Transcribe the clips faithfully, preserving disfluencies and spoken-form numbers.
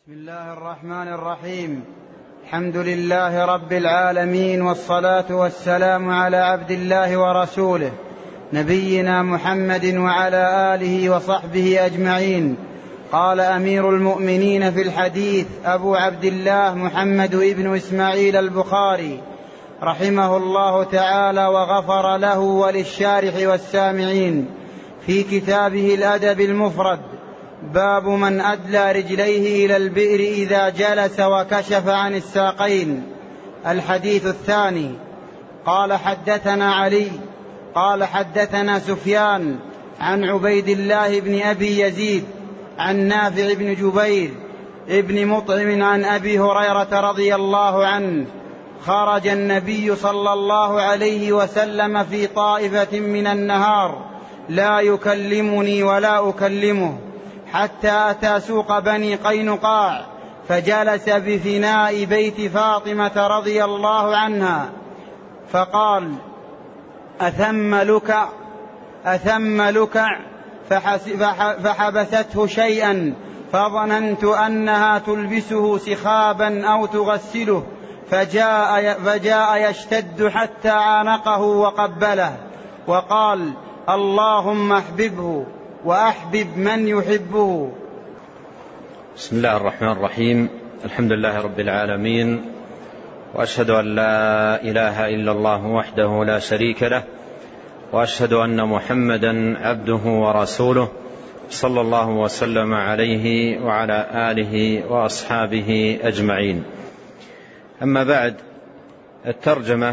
بسم الله الرحمن الرحيم. الحمد لله رب العالمين، والصلاة والسلام على عبد الله ورسوله نبينا محمد وعلى آله وصحبه أجمعين. قال أمير المؤمنين في الحديث أبو عبد الله محمد بن إسماعيل البخاري رحمه الله تعالى وغفر له وللشارح والسامعين في كتابه الأدب المفرد: باب من أدلى رجليه إلى البئر إذا جلس وكشف عن الساقين. الحديث الثاني. قال حدثنا علي قال حدثنا سفيان عن عبيد الله بن أبي يزيد عن نافع بن جبير ابن مطعم عن أبي هريرة رضي الله عنه: خرج النبي صلى الله عليه وسلم في طائفة من النهار لا يكلمني ولا أكلمه، حتى أتى سوق بني قينقاع فجلس بفناء بيت فاطمة رضي الله عنها، فقال: أثم لكع أثم لكع فحبسته شيئا، فظننت أنها تلبسه سخابا أو تغسله، فجاء, فجاء يشتد حتى عانقه وقبله، وقال: اللهم احببه وأحبب من يحبه. بسم الله الرحمن الرحيم. الحمد لله رب العالمين، وأشهد أن لا إله إلا الله وحده لا شريك له، وأشهد أن محمدا عبده ورسوله، صلى الله وسلم عليه وعلى آله وأصحابه أجمعين. أما بعد، الترجمة: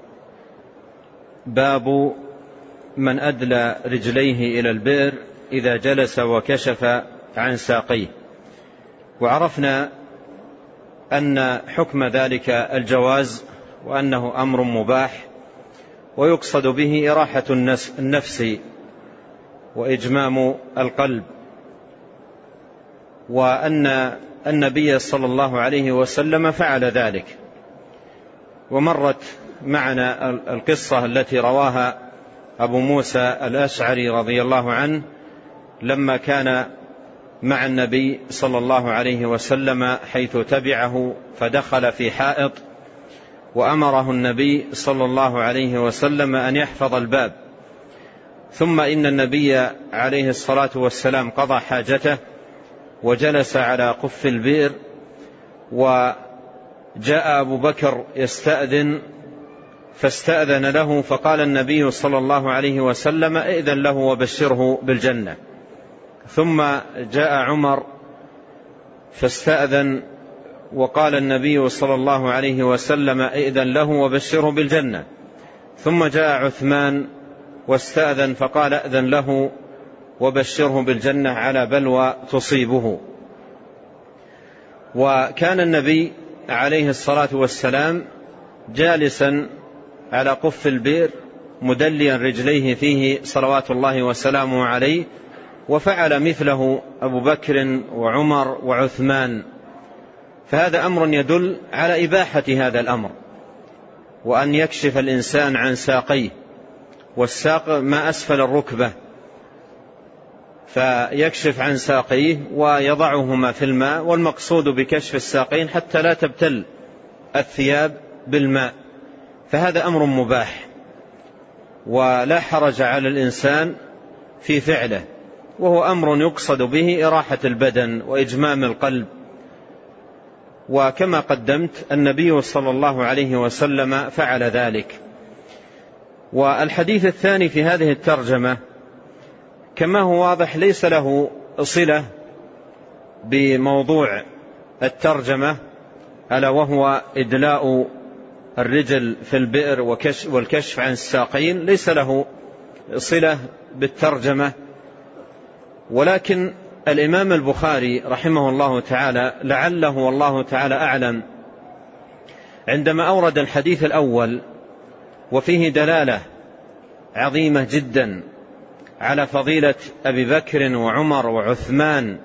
باب من أدلى رجليه إلى البئر إذا جلس وكشف عن ساقيه. وعرفنا أن حكم ذلك الجواز، وأنه أمر مباح، ويقصد به إراحة النفس وإجمام القلب، وأن النبي صلى الله عليه وسلم فعل ذلك. ومرت معنا القصة التي رواها أبو موسى الأشعري رضي الله عنه لما كان مع النبي صلى الله عليه وسلم، حيث تبعه فدخل في حائط، وأمره النبي صلى الله عليه وسلم أن يحفظ الباب، ثم إن النبي عليه الصلاة والسلام قضى حاجته وجلس على قف البئر، وجاء أبو بكر يستأذن فاستأذن له، فقال النبي صلى الله عليه وسلم: ائذن له وبشره بالجنة. ثم جاء عمر فاستأذن، وقال النبي صلى الله عليه وسلم: ائذن له وبشره بالجنة. ثم جاء عثمان واستأذن، فقال: ائذن له وبشره بالجنة على بلوى تصيبه. وكان النبي عليه الصلاة والسلام جالسا على قف البئر مدليا رجليه فيه صلوات الله وسلامه عليه، وفعل مثله أبو بكر وعمر وعثمان. فهذا أمر يدل على إباحة هذا الأمر، وأن يكشف الإنسان عن ساقيه، والساق ما أسفل الركبة، فيكشف عن ساقيه ويضعهما في الماء، والمقصود بكشف الساقين حتى لا تبتل الثياب بالماء. فهذا أمر مباح ولا حرج على الإنسان في فعله، وهو أمر يقصد به إراحة البدن وإجمام القلب. وكما قدمت، النبي صلى الله عليه وسلم فعل ذلك. والحديث الثاني في هذه الترجمة كما هو واضح ليس له صلة بموضوع الترجمة، ألا وهو إدلاء الرجل في البئر والكشف عن الساقين، ليس له صلة بالترجمة. ولكن الإمام البخاري رحمه الله تعالى لعله والله تعالى أعلم عندما أورد الحديث الأول وفيه دلالة عظيمة جدا على فضيلة أبي بكر وعمر وعثمان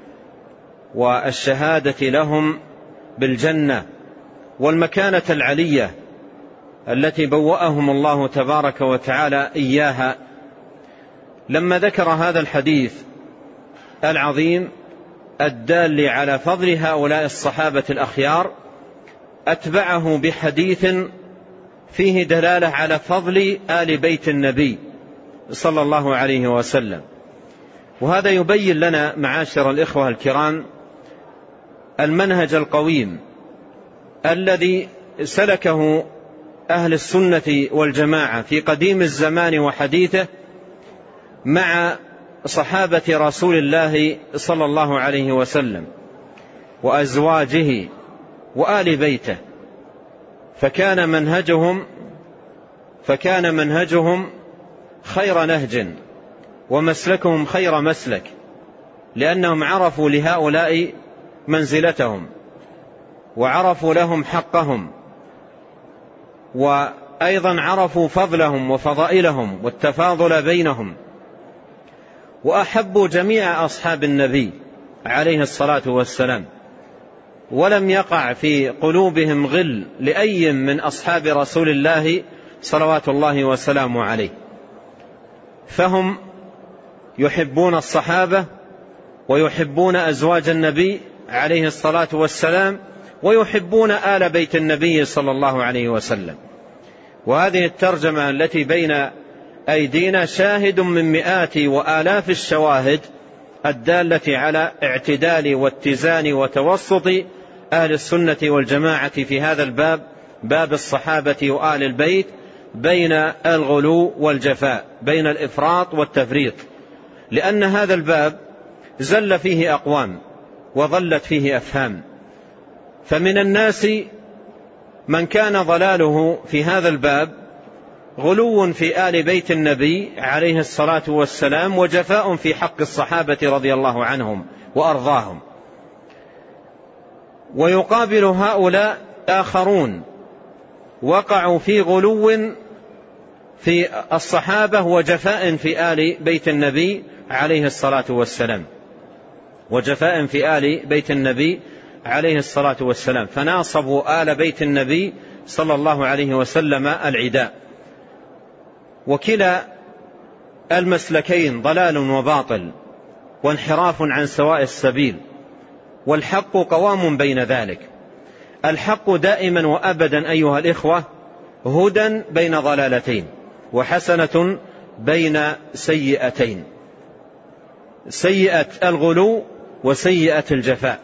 والشهادة لهم بالجنة والمكانة العلية التي بوأهم الله تبارك وتعالى إياها، لما ذكر هذا الحديث العظيم الدال على فضل هؤلاء الصحابة الأخيار أتبعه بحديث فيه دلالة على فضل آل بيت النبي صلى الله عليه وسلم. وهذا يبين لنا معاشر الإخوة الكرام المنهج القويم الذي سلكه أهل السنة والجماعة في قديم الزمان وحديثه مع صحابة رسول الله صلى الله عليه وسلم وأزواجه وآل بيته، فكان منهجهم فكان منهجهم خير نهج ومسلكهم خير مسلك، لأنهم عرفوا لهؤلاء منزلتهم وعرفوا لهم حقهم، وأيضا عرفوا فضلهم وفضائلهم والتفاضل بينهم، وأحبوا جميع أصحاب النبي عليه الصلاة والسلام، ولم يقع في قلوبهم غل لأي من أصحاب رسول الله صلوات الله وسلامه عليه، فهم يحبون الصحابة ويحبون أزواج النبي عليه الصلاة والسلام ويحبون آل بيت النبي صلى الله عليه وسلم. وهذه الترجمة التي بين أيدينا شاهد من مئات وآلاف الشواهد الدالة على اعتدال واتزان وتوسط أهل السنة والجماعة في هذا الباب، باب الصحابة وآل البيت، بين الغلو والجفاء، بين الإفراط والتفريط، لأن هذا الباب زل فيه أقوام وضلت فيه أفهام. فمن الناس من كان ضلاله في هذا الباب غلو في آل بيت النبي عليه الصلاة والسلام وجفاء في حق الصحابة رضي الله عنهم وأرضاهم، ويقابل هؤلاء آخرون وقعوا في غلو في الصحابة وجفاء في آل بيت النبي عليه الصلاة والسلام وجفاء في آل بيت النبي عليه الصلاة والسلام فناصبوا آل بيت النبي صلى الله عليه وسلم العداء. وكلا المسلكين ضلال وباطل وانحراف عن سواء السبيل، والحق قوام بين ذلك. الحق دائما وأبدا أيها الإخوة هدى بين ضلالتين وحسنة بين سيئتين، سيئة الغلو وسيئة الجفاء.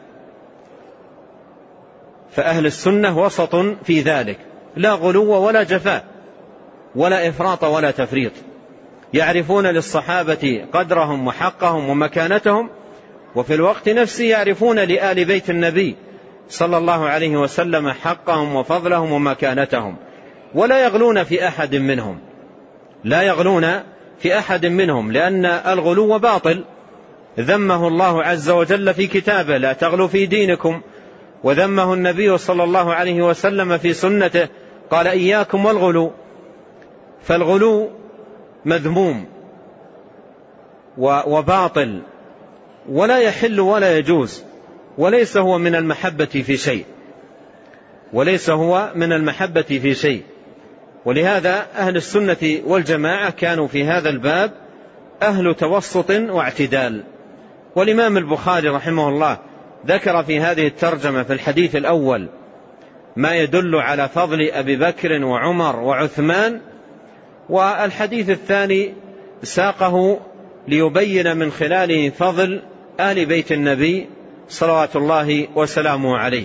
فأهل السنة وسط في ذلك، لا غلو ولا جفاء ولا إفراط ولا تفريط، يعرفون للصحابة قدرهم وحقهم ومكانتهم، وفي الوقت نفسه يعرفون لآل بيت النبي صلى الله عليه وسلم حقهم وفضلهم ومكانتهم، ولا يغلون في أحد منهم لا يغلون في أحد منهم لأن الغلو باطل، ذمه الله عز وجل في كتابه: لا تغلوا في دينكم. وذمه النبي صلى الله عليه وسلم في سنته، قال: إياكم والغلو. فالغلو مذموم وباطل ولا يحل ولا يجوز، وليس هو من المحبة في شيء وليس هو من المحبة في شيء ولهذا أهل السنة والجماعة كانوا في هذا الباب أهل توسط واعتدال. والإمام البخاري رحمه الله ذكر في هذه الترجمة في الحديث الأول ما يدل على فضل أبي بكر وعمر وعثمان، والحديث الثاني ساقه ليبين من خلاله فضل آل بيت النبي صلوات الله وسلامه عليه.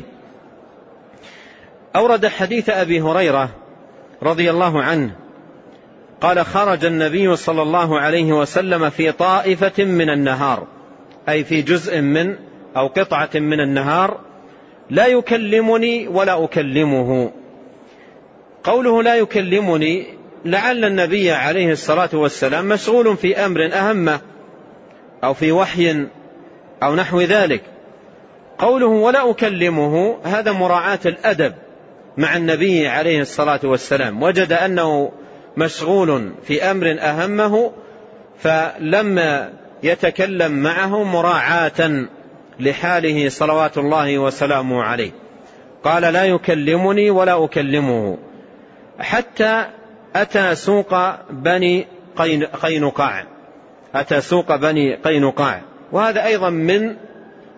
أورد حديث أبي هريرة رضي الله عنه قال: خرج النبي صلى الله عليه وسلم في طائفة من النهار، أي في جزء من أو قطعة من النهار، لا يكلمني ولا أكلمه. قوله لا يكلمني لعل النبي عليه الصلاة والسلام مشغول في أمر أهم أو في وحي أو نحو ذلك. قوله ولا أكلمه هذا مراعاة الأدب مع النبي عليه الصلاة والسلام، وجد أنه مشغول في أمر أهمه فلما يتكلم معه مراعاة لحاله صلوات الله وسلامه عليه. قال: لا يكلمني ولا أكلمه، حتى أتى سوق بني قينقاع أتى سوق بني قينقاع وهذا أيضا من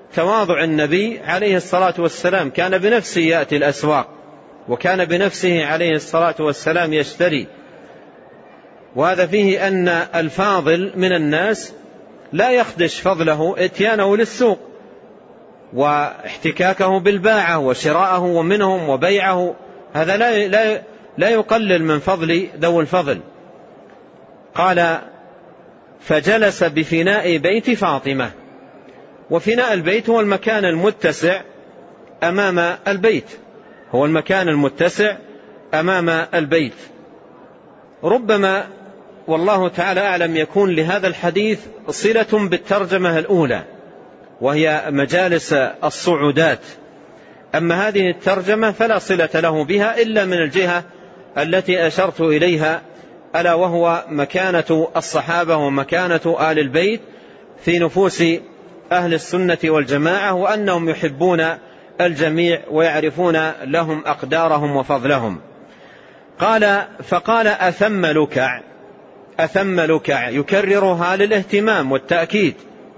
تواضع النبي عليه الصلاة والسلام، كان بنفسه يأتي الأسواق، وكان بنفسه عليه الصلاة والسلام يشتري. وهذا فيه أن الفاضل من الناس لا يخدش فضله اتيانه للسوق واحتكاكه بالباعة وشراءه ومنهم وبيعه، هذا لا لا لا يقلل من فضل ذو الفضل. قال: فجلس بفناء بيت فاطمة. وفناء البيت هو المكان المتسع أمام البيت، هو المكان المتسع أمام البيت. ربما والله تعالى أعلم يكون لهذا الحديث صلة بالترجمة الأولى وهي مجالس الصعودات، أما هذه الترجمة فلا صلة له بها إلا من الجهة التي أشرت إليها، ألا وهو مكانة الصحابة ومكانة آل البيت في نفوس أهل السنة والجماعة، وأنهم يحبون الجميع ويعرفون لهم أقدارهم وفضلهم. قال: فقال: أثم لكع. أثم لكع يكررها للاهتمام والتأكيد.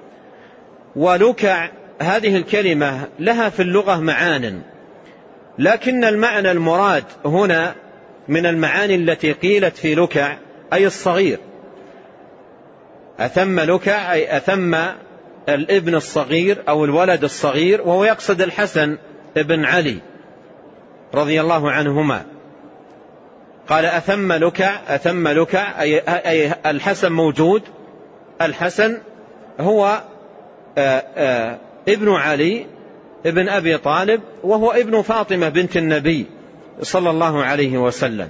ولكع هذه الكلمة لها في اللغة معان، لكن المعنى المراد هنا من المعاني التي قيلت في لكع أي الصغير. أثم لكع أي أثم الابن الصغير أو الولد الصغير، وهو يقصد الحسن ابن علي رضي الله عنهما. قال: أثم لكع. أثم لكع أي, أي الحسن موجود. الحسن هو آآ آآ ابن علي ابن أبي طالب، وهو ابن فاطمة بنت النبي صلى الله عليه وسلم.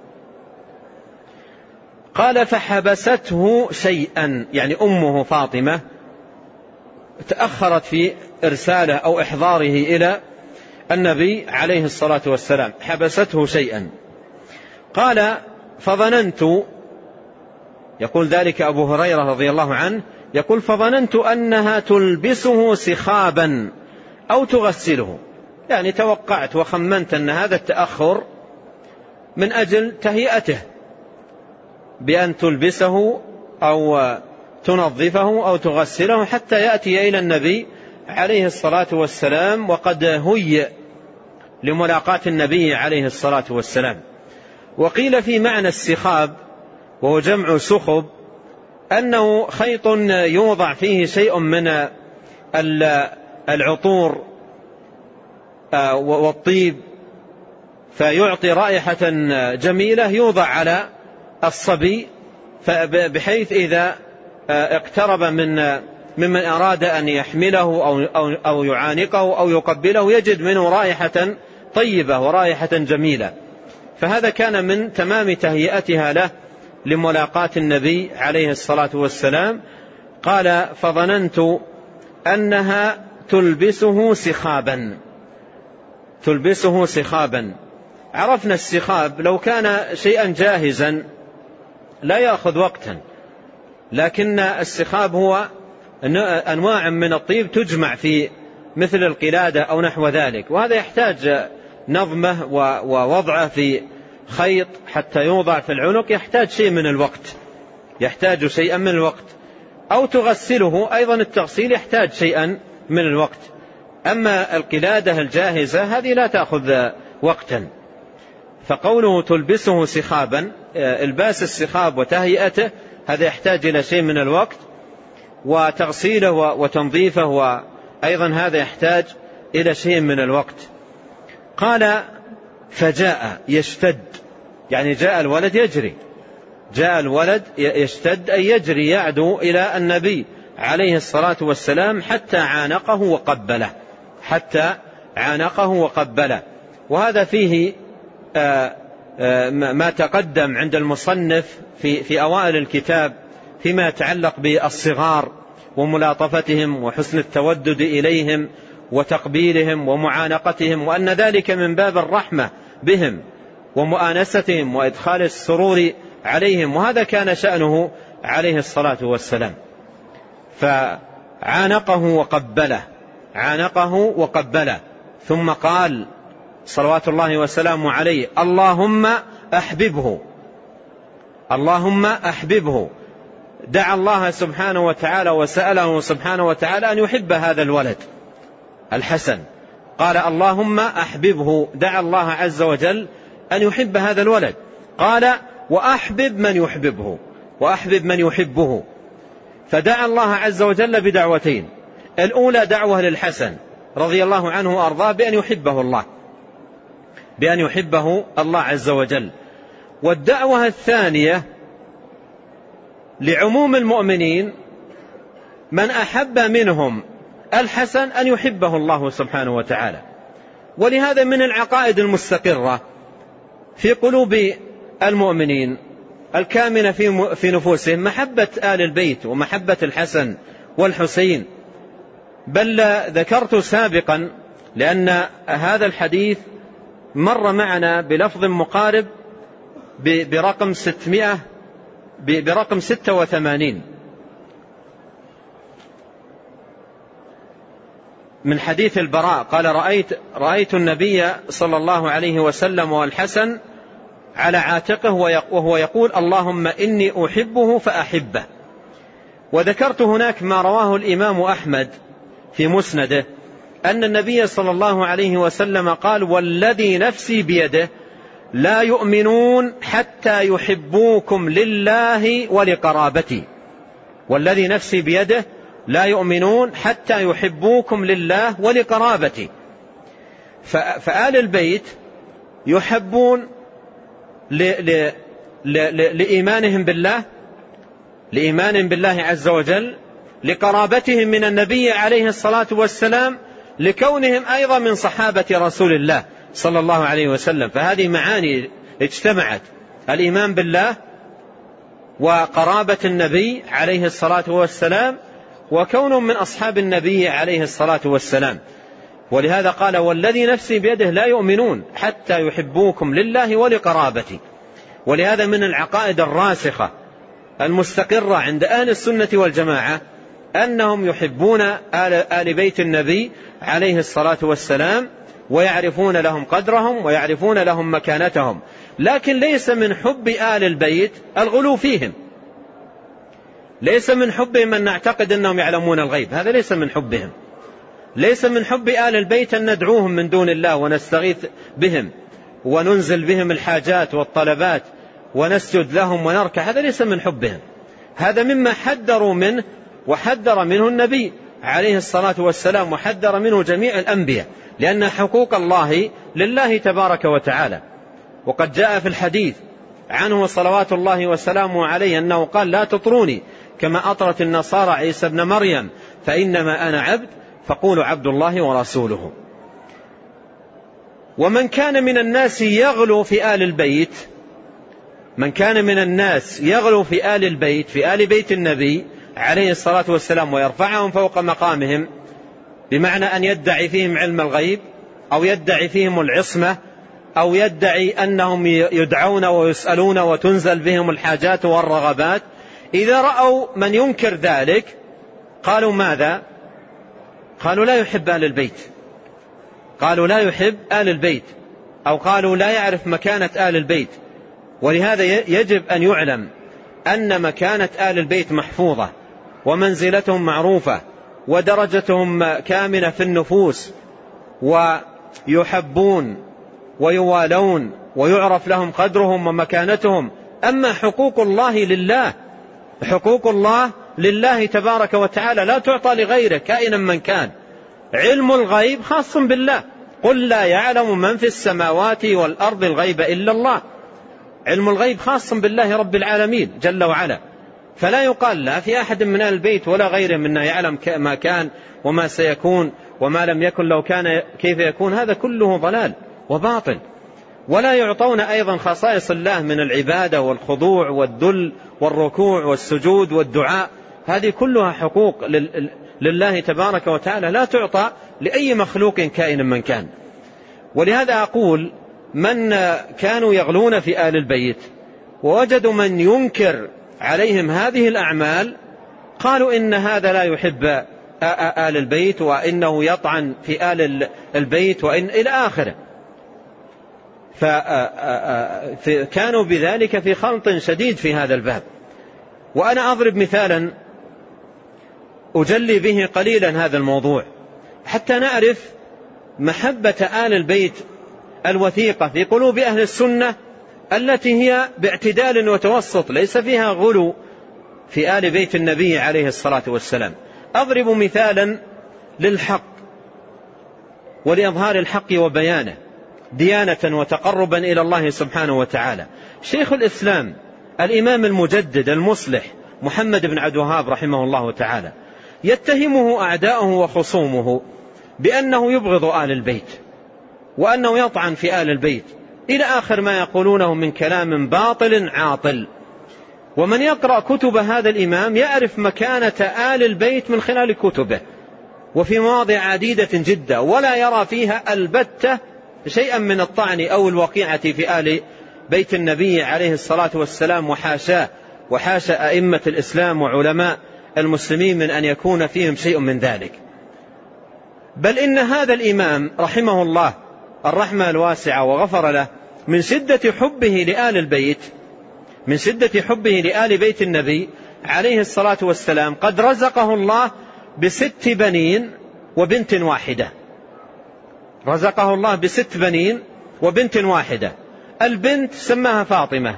قال: فحبسته شيئا، يعني أمه فاطمة تأخرت في إرساله أو إحضاره إلى النبي عليه الصلاة والسلام، حبسته شيئا. قال: فظننت، يقول ذلك أبو هريرة رضي الله عنه، يقول: فظننت أنها تلبسه سخابا أو تغسله، يعني توقعت وخمنت أن هذا التأخر من أجل تهيئته بأن تلبسه أو تنظفه أو تغسله حتى يأتي إلى النبي عليه الصلاة والسلام وقد هيئ لملاقاة النبي عليه الصلاة والسلام. وقيل في معنى السخاب وهو جمع سخب أنه خيط يوضع فيه شيء من العطور والطيب فيعطي رائحة جميلة، يوضع على الصبي بحيث إذا اقترب من ممن أراد أن يحمله أو, أو, أو يعانقه أو يقبله يجد منه رائحة طيبة ورائحة جميلة. فهذا كان من تمام تهيئتها له لملاقاة النبي عليه الصلاة والسلام. قال: فظننت أنها تلبسه سخابا. تلبسه سخابا، عرفنا السخاب لو كان شيئا جاهزا لا يأخذ وقتا، لكن السخاب هو أنواع من الطيب تجمع في مثل القلادة أو نحو ذلك، وهذا يحتاج نظمه ووضعه في خيط حتى يوضع في العنق، يحتاج شيء من الوقت، يحتاج شيئا من الوقت. أو تغسله، أيضا التغسيل يحتاج شيئا من الوقت. أما القلادة الجاهزة هذه لا تأخذ وقتا. فقوله تلبسه سخابا، الباس السخاب وتهيئته هذا يحتاج إلى شيء من الوقت، وتغسيله وتنظيفه وأيضا هذا يحتاج إلى شيء من الوقت. قال: فجاء يشتد، يعني جاء الولد يجري، جاء الولد يشتد أي يجري يعدو إلى النبي عليه الصلاة والسلام حتى عانقه وقبله، حتى عانقه وقبله. وهذا فيه آآ آآ ما تقدم عند المصنف في, في أوائل الكتاب فيما يتعلق بالصغار وملاطفتهم وحسن التودد إليهم وتقبيلهم ومعانقتهم، وأن ذلك من باب الرحمة بهم ومؤانستهم وإدخال السرور عليهم، وهذا كان شأنه عليه الصلاة والسلام. فعانقه وقبله، عانقه وقبله، ثم قال صلوات الله وسلامه عليه: اللهم أحببه، اللهم أحببه. دعا الله سبحانه وتعالى وسأله سبحانه وتعالى أن يحب هذا الولد الحسن. قال اللهم أحببه، دعا الله عز وجل أن يحب هذا الولد. قال وأحبب من يحببه، وأحبب من يحبه. فدعا الله عز وجل بدعوتين، الأولى دعوة للحسن رضي الله عنه وأرضاه بأن يحبه الله، بأن يحبه الله عز وجل. والدعوة الثانية لعموم المؤمنين من أحب منهم الحسن أن يحبه الله سبحانه وتعالى. ولهذا من العقائد المستقرة في قلوب المؤمنين الكامنة في نفوسهم محبة آل البيت ومحبة الحسن والحسين. بل ذكرت سابقا لأن هذا الحديث مر معنا بلفظ مقارب برقم ستمائة برقم ستة وثمانين من حديث البراء قال رأيت, رأيت النبي صلى الله عليه وسلم والحسن على عاتقه وهو يقول اللهم إني أحبه فأحبه. وذكرت هناك ما رواه الإمام أحمد في مسنده أن النبي صلى الله عليه وسلم قال والذي نفسي بيده لا يؤمنون حتى يحبوكم لله ولقرابتي. والذي نفسي بيده لا يؤمنون حتى يحبوكم لله ولقرابتي. فآل البيت يحبون لإيمانهم بالله، لإيمانهم بالله عز وجل، لقرابتهم من النبي عليه الصلاة والسلام، لكونهم أيضا من صحابة رسول الله صلى الله عليه وسلم. فهذه معاني اجتمعت، الإيمان بالله وقرابة النبي عليه الصلاة والسلام وكونهم من أصحاب النبي عليه الصلاة والسلام. ولهذا قال والذي نفسي بيده لا يؤمنون حتى يحبوكم لله ولقرابتي. ولهذا من العقائد الراسخة المستقرة عند أهل السنة والجماعة أنهم يحبون آل, آل بيت النبي عليه الصلاة والسلام ويعرفون لهم قدرهم ويعرفون لهم مكانتهم. لكن ليس من حب آل البيت الغلو فيهم، ليس من حبهم أن نعتقد أنهم يعلمون الغيب، هذا ليس من حبهم. ليس من حب آل البيت أن ندعوهم من دون الله ونستغيث بهم وننزل بهم الحاجات والطلبات ونسجد لهم ونركع، هذا ليس من حبهم. هذا مما حذروا منه وحذر منه النبي عليه الصلاة والسلام وحذر منه جميع الأنبياء، لأن حقوق الله لله تبارك وتعالى. وقد جاء في الحديث عنه صلوات الله وسلامه عليه أنه قال لا تطروني كما أطرت النصارى عيسى ابن مريم فإنما أنا عبد فقولوا عبد الله ورسوله. ومن كان من الناس يغلو في آل البيت، من كان من الناس يغلو في آل البيت في آل بيت النبي عليه الصلاة والسلام ويرفعهم فوق مقامهم، بمعنى أن يدعي فيهم علم الغيب أو يدعي فيهم العصمة أو يدعي أنهم يدعون ويسألون وتنزل بهم الحاجات والرغبات، إذا رأوا من ينكر ذلك قالوا ماذا؟ قالوا لا يحب آل البيت، قالوا لا يحب آل البيت، أو قالوا لا يعرف مكانة آل البيت. ولهذا يجب أن يعلم أن مكانة آل البيت محفوظة ومنزلتهم معروفة ودرجتهم كامنة في النفوس، ويحبون ويوالون ويعرف لهم قدرهم ومكانتهم. أما حقوق الله لله، حقوق الله لله تبارك وتعالى لا تعطى لغيره كائنا من كان. علم الغيب خاص بالله، قل لا يعلم من في السماوات والأرض الغيب إلا الله. علم الغيب خاص بالله رب العالمين جل وعلا، فلا يقال لا في أحد من أهل البيت ولا غيره منا يعلم ما كان وما سيكون وما لم يكن لو كان كيف يكون، هذا كله ضلال وباطل. ولا يعطون أيضا خصائص الله من العبادة والخضوع والذل والركوع والسجود والدعاء، هذه كلها حقوق لله تبارك وتعالى لا تعطى لأي مخلوق كائن من كان. ولهذا أقول من كانوا يغلون في آل البيت ووجدوا من ينكر عليهم هذه الأعمال قالوا إن هذا لا يحب آل البيت وإنه يطعن في آل البيت وإن إلى آخره. فكانوا بذلك في خلط شديد في هذا الباب. وأنا أضرب مثالا أجلي به قليلا هذا الموضوع، حتى نعرف محبة آل البيت الوثيقة في قلوب أهل السنة التي هي باعتدال وتوسط، ليس فيها غلو في آل بيت النبي عليه الصلاة والسلام. أضرب مثالا للحق ولإظهار الحق وبيانه ديانة وتقربا إلى الله سبحانه وتعالى. شيخ الإسلام الإمام المجدد المصلح محمد بن عبد الوهاب رحمه الله تعالى يتهمه أعداؤه وخصومه بأنه يبغض آل البيت وأنه يطعن في آل البيت إلى آخر ما يقولونه من كلام باطل عاطل. ومن يقرأ كتب هذا الإمام يعرف مكانة آل البيت من خلال كتبه وفي مواضع عديدة جدا، ولا يرى فيها البتة شيئا من الطعن أو الوقيعة في آل بيت النبي عليه الصلاة والسلام، وحاشاه وحاشا أئمة الإسلام وعلماء المسلمين من أن يكون فيهم شيء من ذلك. بل إن هذا الإمام رحمه الله الرحمة الواسعة وغفر له من شدة حبه لآل البيت من شدة حبه لآل بيت النبي عليه الصلاة والسلام قد رزقه الله بست بنين وبنت واحدة. رزقه الله بست بنين وبنت واحدة. البنت سماها فاطمة،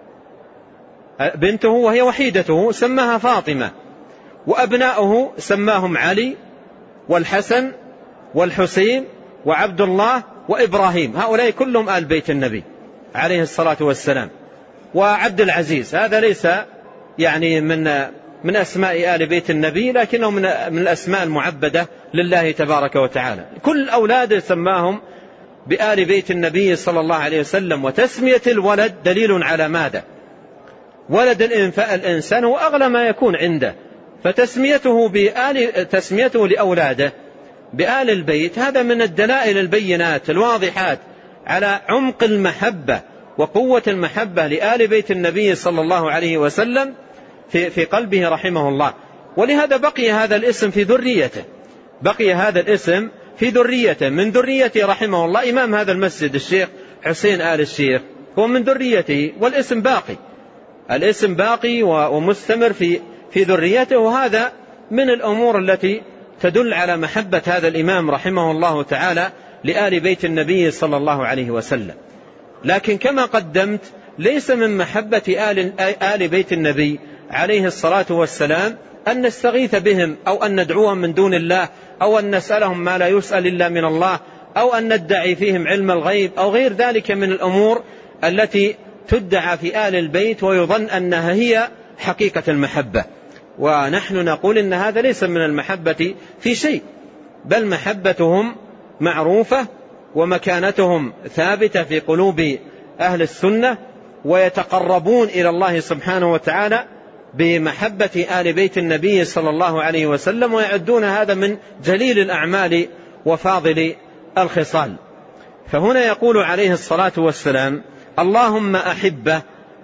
بنته وهي وحيدته سماها فاطمة، وأبناؤه سماهم علي والحسن والحسين وعبد الله وإبراهيم، هؤلاء كلهم آل بيت النبي عليه الصلاة والسلام. وعبد العزيز هذا ليس يعني من من أسماء آل بيت النبي، لكنه من من الأسماء المعبدة لله تبارك وتعالى. كل أولاده سماهم بآل بيت النبي صلى الله عليه وسلم. وتسمية الولد دليل على ماذا؟ ولد الإنسان هو أغلى ما يكون عنده، فتسميته بآل تسميته لأولاده بآل البيت هذا من الدلائل البينات الواضحات على عمق المحبة وقوة المحبة لآل بيت النبي صلى الله عليه وسلم في في قلبه رحمه الله. ولهذا بقي هذا الاسم في ذريته بقي هذا الاسم في ذريته من ذريته رحمه الله. إمام هذا المسجد الشيخ حسين آل الشيخ هو من ذريته، والاسم باقي الاسم باقي ومستمر في في ذريته. وهذا من الأمور التي تدل على محبة هذا الإمام رحمه الله تعالى لآل بيت النبي صلى الله عليه وسلم. لكن كما قدمت ليس من محبة آل, آل بيت النبي عليه الصلاة والسلام أن نستغيث بهم أو أن ندعوهم من دون الله أو أن نسألهم ما لا يسأل إلا من الله أو أن ندعي فيهم علم الغيب أو غير ذلك من الأمور التي تدعى في آل البيت ويظن أنها هي حقيقة المحبة. ونحن نقول إن هذا ليس من المحبة في شيء، بل محبتهم معروفة ومكانتهم ثابتة في قلوب أهل السنة، ويتقربون إلى الله سبحانه وتعالى بمحبة آل بيت النبي صلى الله عليه وسلم، ويعدون هذا من جليل الأعمال وفاضل الخصال. فهنا يقول عليه الصلاة والسلام اللهم أحبه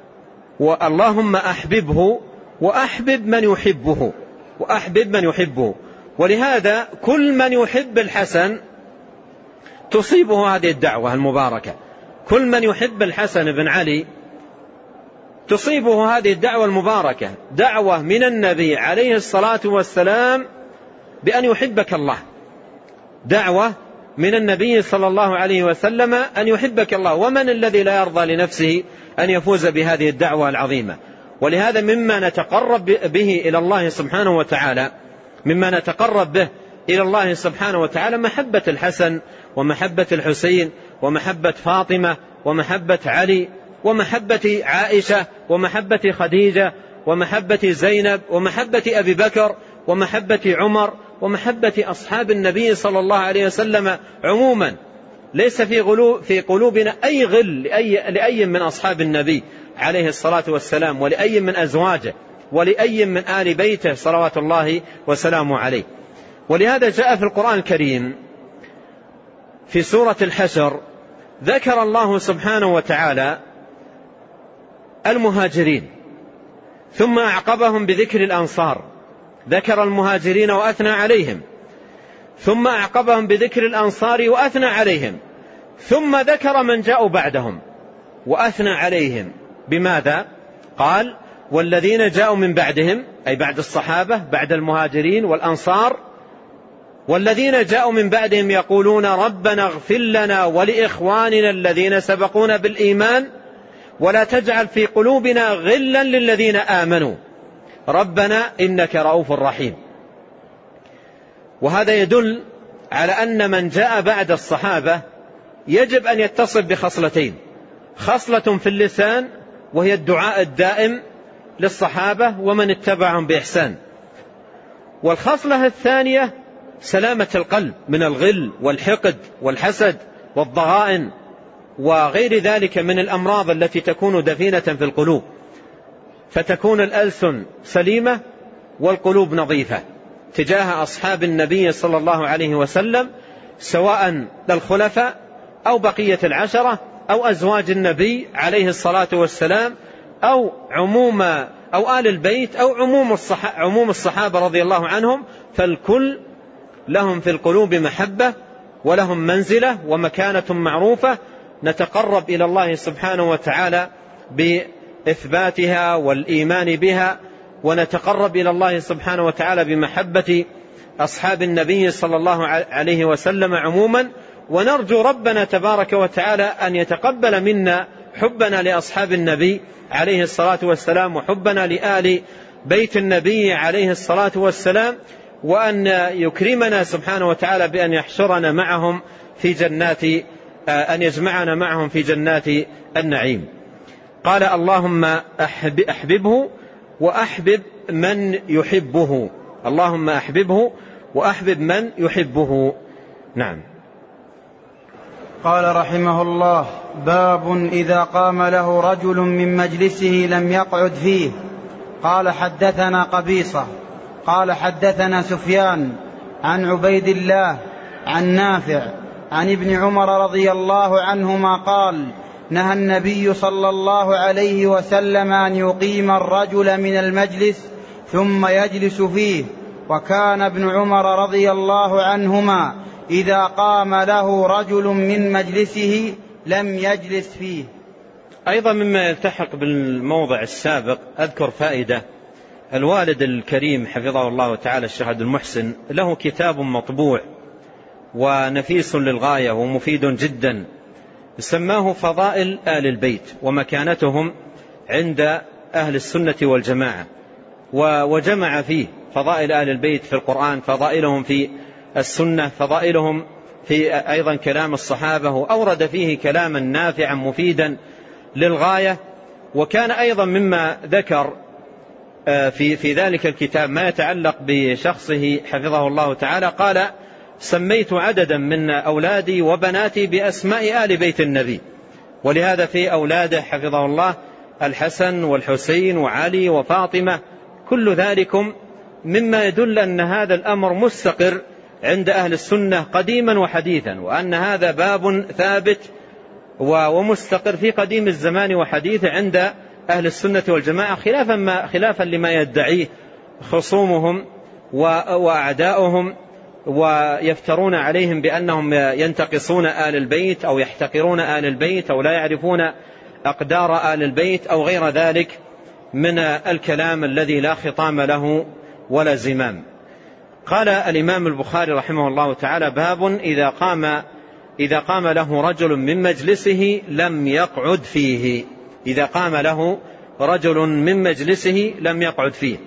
واللهم أحببه وأحبب من يحبه وأحبب من يحبه. ولهذا كل من يحب الحسن تصيبه هذه الدعوة المباركة، كل من يحب الحسن بن علي تصيبه هذه الدعوة المباركة، دعوة من النبي عليه الصلاة والسلام بأن يحبك الله، دعوة من النبي صلى الله عليه وسلم أن يحبك الله. ومن الذي لا يرضى لنفسه أن يفوز بهذه الدعوة العظيمة؟ ولهذا مما نتقرب به إلى الله سبحانه وتعالى مما نتقرب به إلى الله سبحانه وتعالى محبة الحسن ومحبة الحسين ومحبة فاطمة ومحبة علي ومحبة عائشة ومحبة خديجة ومحبة زينب ومحبة أبي بكر ومحبة عمر ومحبة أصحاب النبي صلى الله عليه وسلم عموما. ليس في غلو في قلوبنا أي غل لأي, لأي من أصحاب النبي عليه الصلاة والسلام ولأي من أزواجه ولأي من آل بيته صلوات الله وسلامه عليه. ولهذا جاء في القرآن الكريم في سورة الحشر ذكر الله سبحانه وتعالى المهاجرين ثم أعقبهم بذكر الأنصار، ذكر المهاجرين وأثنى عليهم، ثم أعقبهم بذكر الأنصار وأثنى عليهم، ثم ذكر من جاءوا بعدهم وأثنى عليهم. بماذا؟ قال والذين جاءوا من بعدهم أي بعد الصحابة بعد المهاجرين والأنصار والذين جاءوا من بعدهم يقولون ربنا اغفر لنا ولإخواننا الذين سبقونا بالإيمان ولا تجعل في قلوبنا غلا للذين آمنوا ربنا إنك رؤوف رحيم. وهذا يدل على أن من جاء بعد الصحابة يجب أن يتصل بخصلتين: خصلة في اللسان وهي الدعاء الدائم للصحابة ومن اتبعهم بإحسان، والخصلة الثانية سلامة القلب من الغل والحقد والحسد والضغائن وغير ذلك من الأمراض التي تكون دفينة في القلوب، فتكون الألسن سليمة والقلوب نظيفة تجاه أصحاب النبي صلى الله عليه وسلم، سواء الخلفاء أو بقية العشرة أو أزواج النبي عليه الصلاة والسلام أو عموم أو آل البيت أو عموم الصحابة, عموم الصحابة رضي الله عنهم، فالكل لهم في القلوب محبة ولهم منزلة ومكانة معروفة نتقرب إلى الله سبحانه وتعالى بإثباتها والإيمان بها، ونتقرب إلى الله سبحانه وتعالى بمحبة أصحاب النبي صلى الله عليه وسلم عموما، ونرجو ربنا تبارك وتعالى أن يتقبل منا حبنا لأصحاب النبي عليه الصلاة والسلام وحبنا لآل بيت النبي عليه الصلاة والسلام، وأن يكرمنا سبحانه وتعالى بأن يحشرنا معهم في جنات أن يجمعنا معهم في جنات النعيم. قال اللهم أحب أحببه وأحبب من يحبه، اللهم أحببه وأحبب من يحبه. نعم. قال رحمه الله: باب إذا قام له رجل من مجلسه لم يقعد فيه. قال حدثنا قبيصة قال حدثنا سفيان عن عبيد الله عن نافع عن ابن عمر رضي الله عنهما قال: نهى النبي صلى الله عليه وسلم أن يقيم الرجل من المجلس ثم يجلس فيه، وكان ابن عمر رضي الله عنهما إذا قام له رجل من مجلسه لم يجلس فيه. أيضا مما يلتحق بالموضع السابق أذكر فائدة. الوالد الكريم حفظه الله تعالى الشيخ عبد المحسن له كتاب مطبوع ونفيس للغاية ومفيد جدا، سماه فضائل آل البيت ومكانتهم عند أهل السنة والجماعة، وجمع فيه فضائل آل البيت في القرآن، فضائلهم في السنة، فضائلهم في أيضا كلام الصحابة، وأورد فيه كلاما نافعا مفيدا للغاية. وكان أيضا مما ذكر في في ذلك الكتاب ما يتعلق بشخصه حفظه الله تعالى. قال: سميت عددا من أولادي وبناتي بأسماء آل بيت النبي، ولهذا في أولاده حفظه الله الحسن والحسين وعلي وفاطمة، كل ذلكم مما يدل أن هذا الأمر مستقر عند أهل السنة قديما وحديثا، وأن هذا باب ثابت ومستقر في قديم الزمان وحديث عند أهل السنة والجماعة، خلافا, ما خلافا لما يدعيه خصومهم وأعداؤهم ويفترون عليهم بأنهم ينتقصون آل البيت أو يحتقرون آل البيت أو لا يعرفون أقدار آل البيت أو غير ذلك من الكلام الذي لا خطام له ولا زمام. قال الإمام البخاري رحمه الله تعالى: باب إذا قام إذا قام له رجل من مجلسه لم يقعد فيه. إذا قام له رجل من مجلسه لم يقعد فيه.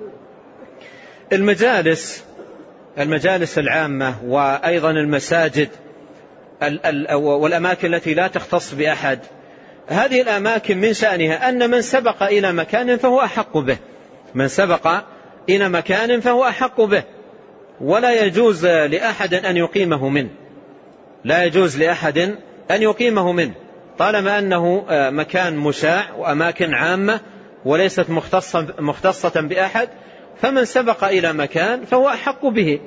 المجالس المجالس العامة وأيضا المساجد والأماكن التي لا تختص بأحد، هذه الأماكن من شأنها أن من سبق إلى مكان فهو أحق به، من سبق إلى مكان فهو أحق به، ولا يجوز لأحد أن يقيمه منه، لا يجوز لأحد أن يقيمه منه طالما أنه مكان مشاع وأماكن عامة وليست مختصة, مختصة بأحد، فمن سبق إلى مكان فهو أحق به.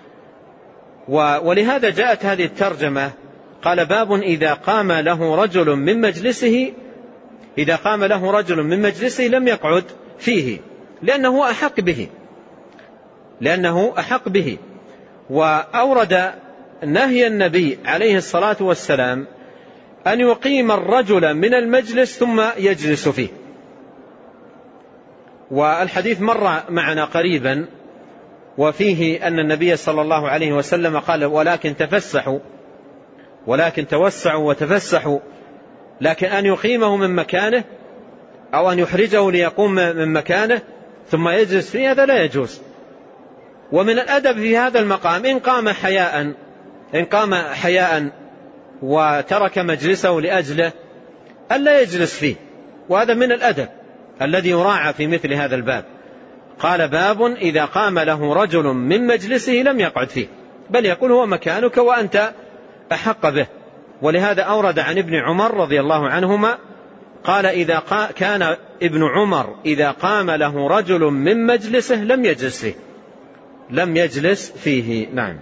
ولهذا جاءت هذه الترجمة، قال: باب إذا قام له رجل من مجلسه إذا قام له رجل من مجلسه لم يقعد فيه، لأنه أحق به لأنه أحق به. وأورد نهي النبي عليه الصلاة والسلام أن يقيم الرجل من المجلس ثم يجلس فيه، والحديث مر معنا قريبا وفيه أن النبي صلى الله عليه وسلم قال ولكن تفسحوا ولكن توسعوا وتفسحوا، لكن أن يقيمه من مكانه أو أن يحرجه ليقوم من مكانه ثم يجلس فيه هذا لا يجوز. ومن الأدب في هذا المقام إن قام حياء إن قام حياء وترك مجلسه لأجله ألا يجلس فيه، وهذا من الأدب الذي يراعى في مثل هذا الباب. قال باب إذا قام له رجل من مجلسه لم يقعد فيه، بل يقول هو مكانك وأنت أحق به. ولهذا أورد عن ابن عمر رضي الله عنهما قال إذا كان ابن عمر إذا قام له رجل من مجلسه لم يجلس فيه لم يجلس فيه نعم.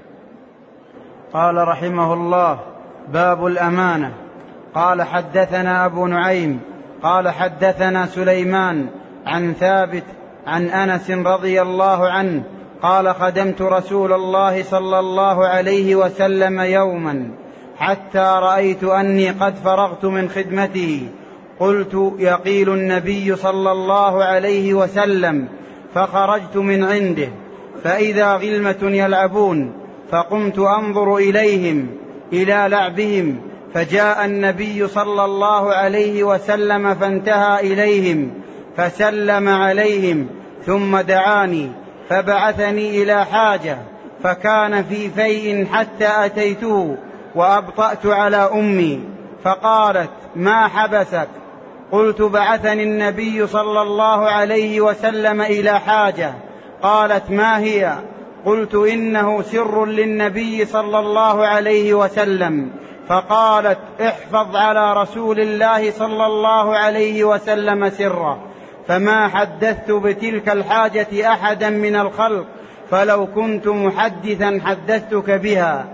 قال رحمه الله باب الأمانة. قال حدثنا أبو نعيم قال حدثنا سليمان عن ثابت عن أنس رضي الله عنه قال خدمت رسول الله صلى الله عليه وسلم يوما حتى رأيت أني قد فرغت من خدمته، قلت يقيل النبي صلى الله عليه وسلم، فخرجت من عنده فإذا غلمة يلعبون، فقمت أنظر إليهم إلى لعبهم، فجاء النبي صلى الله عليه وسلم فانتهى إليهم فسلم عليهم ثم دعاني فبعثني إلى حاجة، فكان في فيء حتى أتيته وأبطأت على أمي، فقالت ما حبسك؟ قلت بعثني النبي صلى الله عليه وسلم إلى حاجة. قالت ما هي؟ قلت إنه سر للنبي صلى الله عليه وسلم. فقالت احفظ على رسول الله صلى الله عليه وسلم سرا، فما حدثت بتلك الحاجة أحدا من الخلق، فلو كنت محدثا حدثتك بها.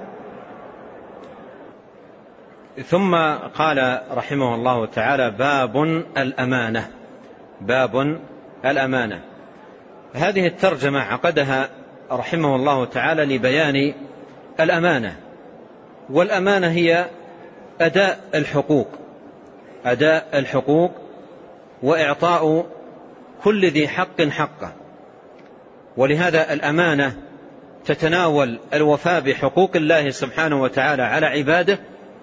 ثم قال رحمه الله تعالى باب الأمانة. باب الأمانة، هذه الترجمة عقدها رحمه الله تعالى لبيان الأمانة. والأمانة هي أداء الحقوق أداء الحقوق وإعطاء كل ذي حق حقه. ولهذا الأمانة تتناول الوفاء بحقوق الله سبحانه وتعالى على عباده،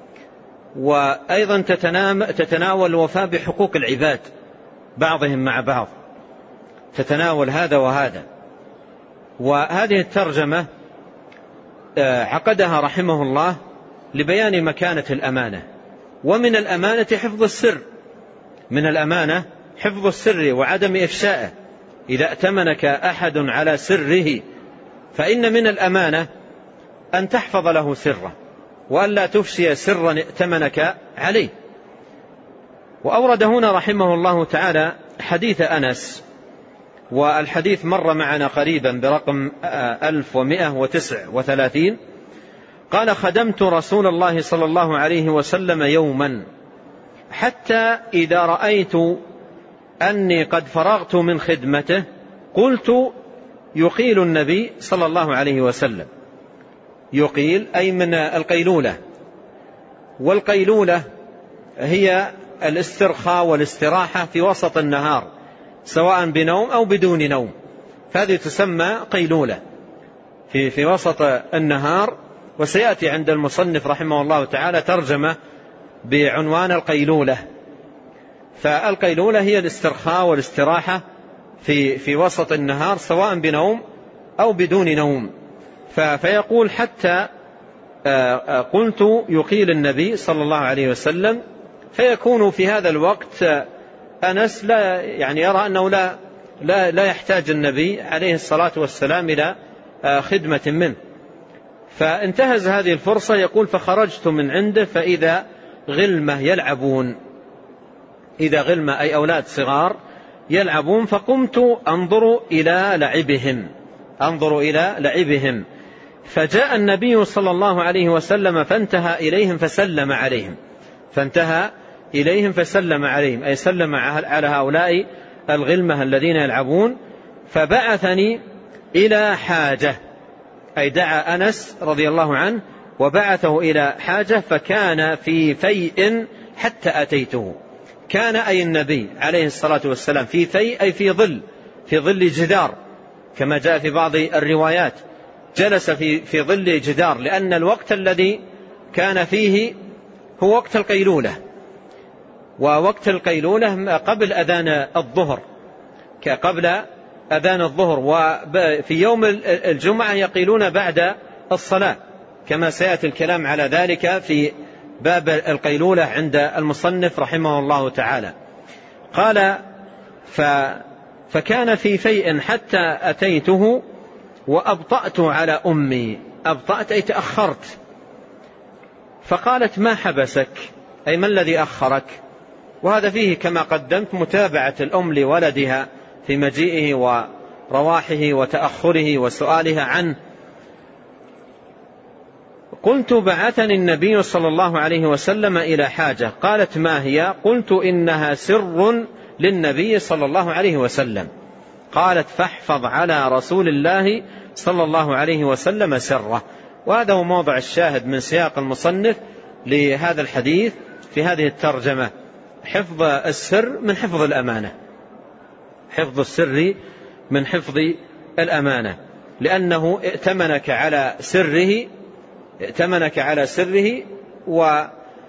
وأيضا تتناول الوفاء بحقوق العباد بعضهم مع بعض، تتناول هذا وهذا. وهذه الترجمة عقدها رحمه الله لبيان مكانة الأمانة. ومن الأمانة حفظ السر من الأمانة حفظ السر وعدم إفشائه. إذا ائتمنك أحد على سره فإن من الأمانة أن تحفظ له سره وأن لا تفشي سرا ائتمنك عليه. وأورد هنا رحمه الله تعالى حديث أنس، والحديث مر معنا قريبا برقم ألف ومئة وتسع وثلاثين. قال خدمت رسول الله صلى الله عليه وسلم يوما حتى إذا رأيت أني قد فرغت من خدمته قلت يقيل النبي صلى الله عليه وسلم. يقيل أي من القيلولة، والقيلولة هي الاسترخاء والاستراحة في وسط النهار سواء بنوم أو بدون نوم، فهذه تسمى قيلولة في, في وسط النهار. وسيأتي عند المصنف رحمه الله تعالى ترجمة بعنوان القيلولة. فالقيلولة هي الاسترخاء والاستراحة في, في وسط النهار سواء بنوم أو بدون نوم. فيقول حتى قلت يقيل النبي صلى الله عليه وسلم، فيكون في هذا الوقت أنس لا يعني يرى أنه لا, لا, لا يحتاج النبي عليه الصلاة والسلام إلى خدمة منه. فانتهز هذه الفرصة يقول فخرجت من عنده فإذا غلمة يلعبون، إذا غلمة أي أولاد صغار يلعبون، فقمت أنظر إلى لعبهم أنظر إلى لعبهم فجاء النبي صلى الله عليه وسلم فانتهى إليهم فسلم عليهم فانتهى إليهم فسلم عليهم أي سلم على هؤلاء الغلمة الذين يلعبون. فبعثني إلى حاجة أي دعا أنس رضي الله عنه وبعثه إلى حاجة، فكان في فيء حتى أتيته. كان أي النبي عليه الصلاة والسلام في فيء أي في ظل في ظل جدار كما جاء في بعض الروايات، جلس في في ظل جدار، لأن الوقت الذي كان فيه هو وقت القيلولة، ووقت القيلولة قبل أذان الظهر، قبل أذان الظهر، وفي يوم الجمعة يقيلون بعد الصلاة، كما سيأتي الكلام على ذلك في باب القيلولة عند المصنف رحمه الله تعالى. قال ف فكان في فيء حتى أتيته وأبطأت على أمي. أبطأت أي تأخرت. فقالت ما حبسك، أي ما الذي أخرك؟ وهذا فيه كما قدمت متابعة الأم لولدها في مجيئه ورواحه وتأخره وسؤالها عنه. قلت بعثني النبي صلى الله عليه وسلم إلى حاجة. قالت ما هي؟ قلت إنها سر للنبي صلى الله عليه وسلم. قالت فاحفظ على رسول الله صلى الله عليه وسلم سره. وهذا هو موضع الشاهد من سياق المصنف لهذا الحديث في هذه الترجمة، حفظ السر من حفظ الأمانة، حفظ السر من حفظ الأمانة، لأنه ائتمنك على سره ائتمنك على سره و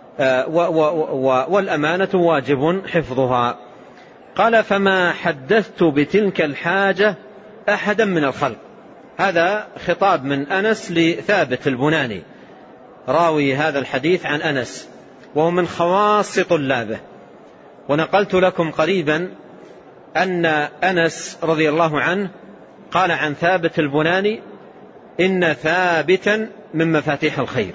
والأمانة واجب حفظها. قال فما حدثت بتلك الحاجة أحدا من الخلق. هذا خطاب من أنس لثابت البناني راوي هذا الحديث عن أنس، وهو من خواص طلابه. ونقلت لكم قريبا أن أنس رضي الله عنه قال عن ثابت البناني إن ثابتا من مفاتيح الخير،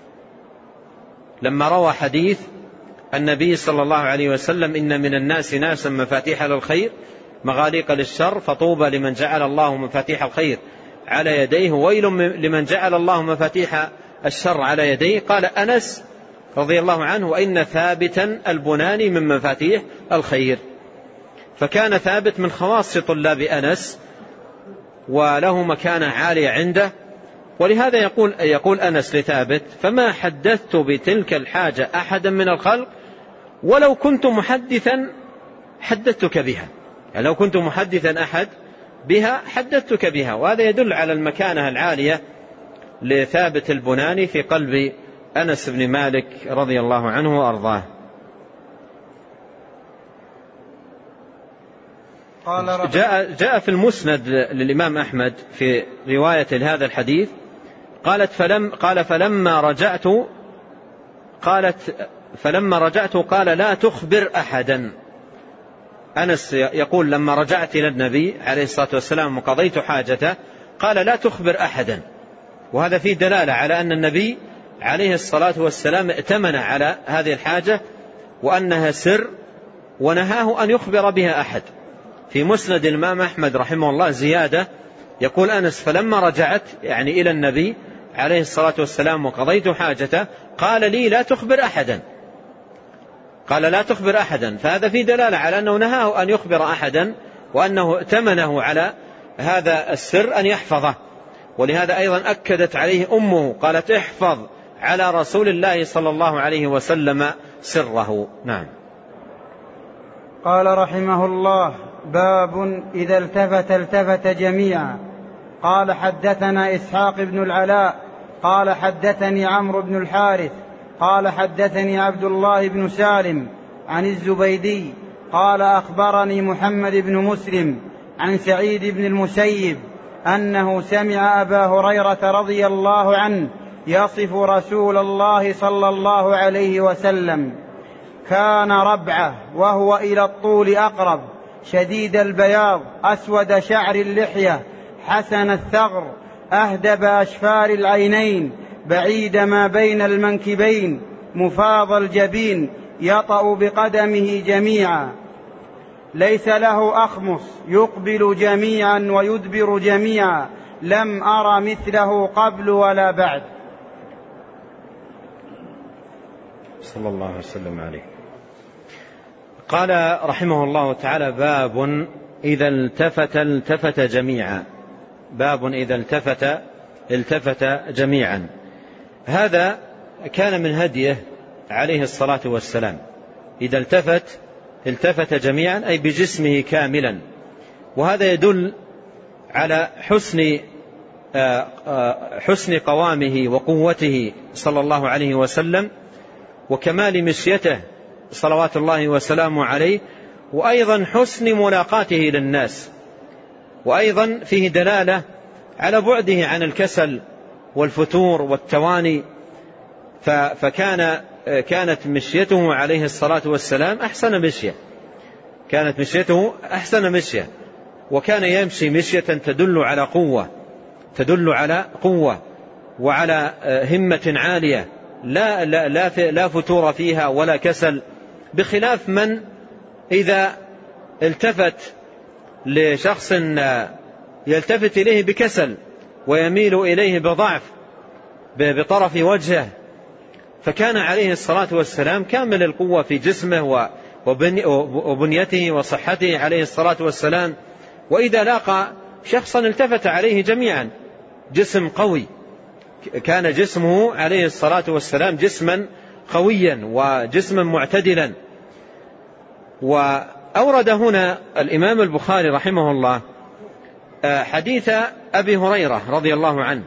لما روى حديث النبي صلى الله عليه وسلم إن من الناس ناسا مفاتيح للخير مغاليق للشر فطوبى لمن جعل الله مفاتيح الخير على يديه ويل لمن جعل الله مفاتيح الشر على يديه. قال أنس رضي الله عنه وإن ثابتا البناني من مفاتيح الخير. فكان ثابت من خواص طلاب أنس وله مكانة عالية عنده، ولهذا يقول, يقول أنس لثابت فما حدثت بتلك الحاجة أحدا من الخلق ولو كنت محدثا حدثتك بها، يعني لو كنت محدثا أحد بها حدثتك بها. وهذا يدل على المكانة العالية لثابت البناني في قلب أنس بن مالك رضي الله عنه وأرضاه. جاء, جاء في المسند للإمام أحمد في رواية هذا الحديث قالت فلم قال فلما رجعت قالت فلما رجعت قال لا تخبر أحدا. أنس يقول لما رجعت إلى النبي عليه الصلاة والسلام وقضيت حاجته قال لا تخبر أحدا. وهذا فيه دلالة على أن النبي عليه الصلاة والسلام ائتمن على هذه الحاجة وأنها سر ونهاه أن يخبر بها أحد. في مسند الإمام أحمد رحمه الله زيادة يقول أنس فلما رجعت يعني إلى النبي عليه الصلاة والسلام وقضيت حاجته قال لي لا تخبر أحدا، قال لا تخبر أحدا. فهذا في دلالة على أنه نهاه أن يخبر أحدا وأنه ائتمنه على هذا السر أن يحفظه. ولهذا أيضا أكدت عليه أمه قالت احفظ على رسول الله صلى الله عليه وسلم سره. نعم. قال رحمه الله باب إذا التفت التفت جميعا. قال حدثنا إسحاق بن العلاء قال حدثني عمرو بن الحارث قال حدثني عبد الله بن سالم عن الزبيدي قال أخبرني محمد بن مسلم عن سعيد بن المسيب أنه سمع أبا هريرة رضي الله عنه يصف رسول الله صلى الله عليه وسلم كان ربعه وهو إلى الطول أقرب شديد البياض أسود شعر اللحية حسن الثغر أهدب أشفار العينين بعيد ما بين المنكبين مفاض الجبين يطأ بقدمه جميعا ليس له أخمص يقبل جميعا ويدبر جميعا لم أرى مثله قبل ولا بعد. صلى الله عليه وسلم عليه. قال رحمه الله تعالى باب إذا التفت التفت جميعا. باب إذا التفت التفت جميعا. هذا كان من هديه عليه الصلاة والسلام، إذا التفت التفت جميعا أي بجسمه كاملا. وهذا يدل على حسن حسن قوامه وقوته صلى الله عليه وسلم وكمال مشيته صلوات الله وسلامه عليه، وأيضا حسن ملاقاته للناس، وأيضا فيه دلالة على بعده عن الكسل والفتور والتواني. فكان كانت مشيته عليه الصلاة والسلام أحسن مشية، كانت مشيته أحسن مشية، وكان يمشي مشية تدل على قوة، تدل على قوة وعلى همة عالية، لا, لا, لا, لا فتور فيها ولا كسل، بخلاف من إذا التفت لشخص يلتفت إليه بكسل ويميل إليه بضعف بطرف وجهه. فكان عليه الصلاة والسلام كامل القوة في جسمه وبنيته وصحته عليه الصلاة والسلام، وإذا لاقى شخصا التفت عليه جميعا، جسم قوي، كان جسمه عليه الصلاة والسلام جسما قويا وجسما معتدلا. وأورد هنا الإمام البخاري رحمه الله حديث أبي هريرة رضي الله عنه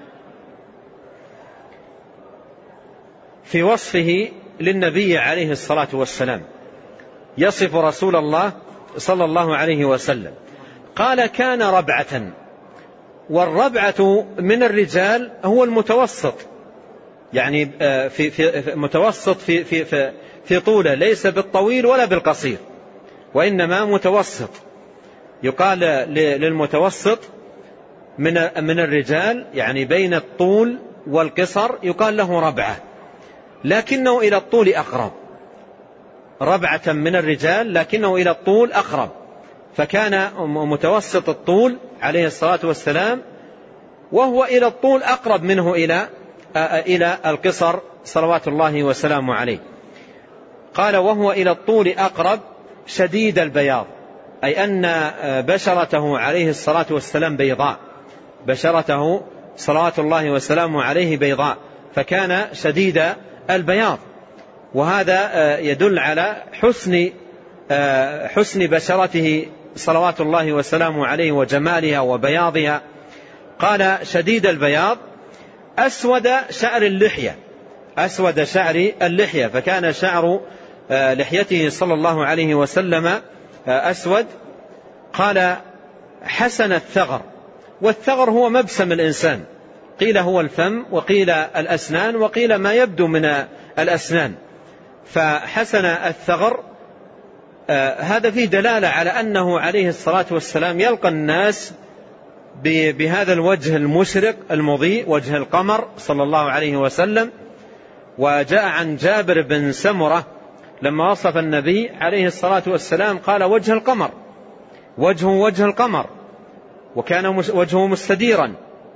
في وصفه للنبي عليه الصلاة والسلام، يصف رسول الله صلى الله عليه وسلم، قال: كان ربعة. والربعة من الرجال هو المتوسط، يعني في في متوسط في في في, في طوله، ليس بالطويل ولا بالقصير، وإنما متوسط. يقال للمتوسط من من الرجال، يعني بين الطول والقصر، يقال له ربعة، لكنه إلى الطول أقرب. ربعة من الرجال لكنه إلى الطول أقرب، فكان متوسط الطول عليه الصلاة والسلام، وهو إلى الطول أقرب منه إلى إلى القصر صلوات الله وسلامه عليه. قال: وهو إلى الطول أقرب شديد البياض، أي أن بشرته عليه الصلاة والسلام بيضاء، بشرته صلوات الله وسلامه عليه بيضاء، فكان شديد البياض. وهذا يدل على حسن حسن بشرته صلوات الله وسلامه عليه وجمالها وبياضها. قال: شديد البياض أسود شعر اللحية، أسود شعر اللحية، فكان شعر لحيته صلى الله عليه وسلم أسود. قال: حسن الثغر، والثغر هو مبسم الإنسان، قيل هو الفم وقيل الأسنان وقيل ما يبدو من الأسنان. فحسن الثغر آه هذا فيه دلالة على أنه عليه الصلاة والسلام يلقى الناس بهذا الوجه المشرق المضيء، وجه القمر صلى الله عليه وسلم. وجاء عن جابر بن سمرة لما وصف النبي عليه الصلاة والسلام قال: وجه القمر، وجهه وجه القمر، وكان وجهه مستديرا.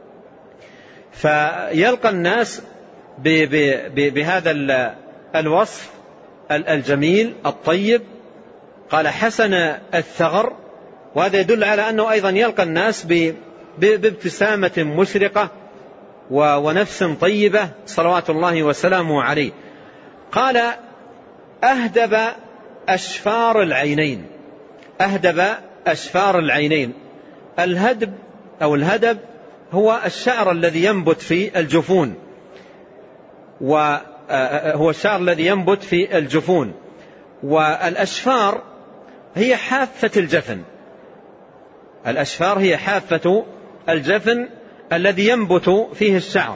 فيلقى الناس بهذا الوصف الجميل الطيب. قال: حسن الثغر، وهذا يدل على أنه أيضا يلقى الناس بابتسامة مشرقة ونفس طيبة صلوات الله وسلامه عليه. قال: أهدب أشفار العينين، أهدب أشفار العينين. الهدب أو الهدب هو الشعر الذي ينبت في الجفون، وهو الشعر الذي ينبت في الجفون. والأشفار هي حافة الجفن، الأشفار هي حافة الجفن الذي ينبت فيه الشعر.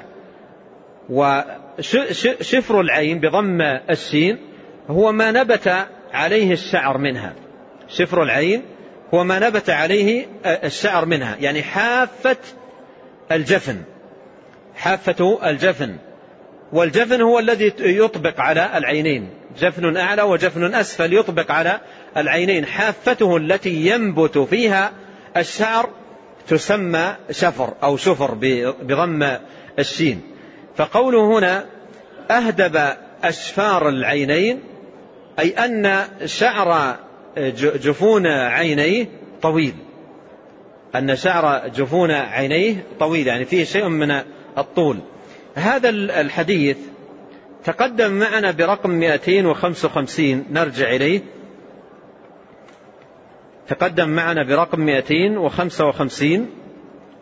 وشفر العين بضم الشين هو ما نبت عليه الشعر منها، شفر العين هو ما نبت عليه الشعر منها، يعني حافة الجفن، حافة الجفن. والجفن هو الذي يطبق على العينين، جفن أعلى وجفن أسفل يطبق على العينين. حافته التي ينبت فيها الشعر تسمى شفر أو شفر بضم الشين. فقوله هنا أهدب أشفار العينين، أي أن شعر جفون عينيه طويل، أن شعر جفون عينيه طويل، يعني فيه شيء من الطول. هذا الحديث تقدم معنا برقم مئتين وخمسة وخمسين، نرجع إليه. تقدم معنا برقم مئتين وخمسة وخمسين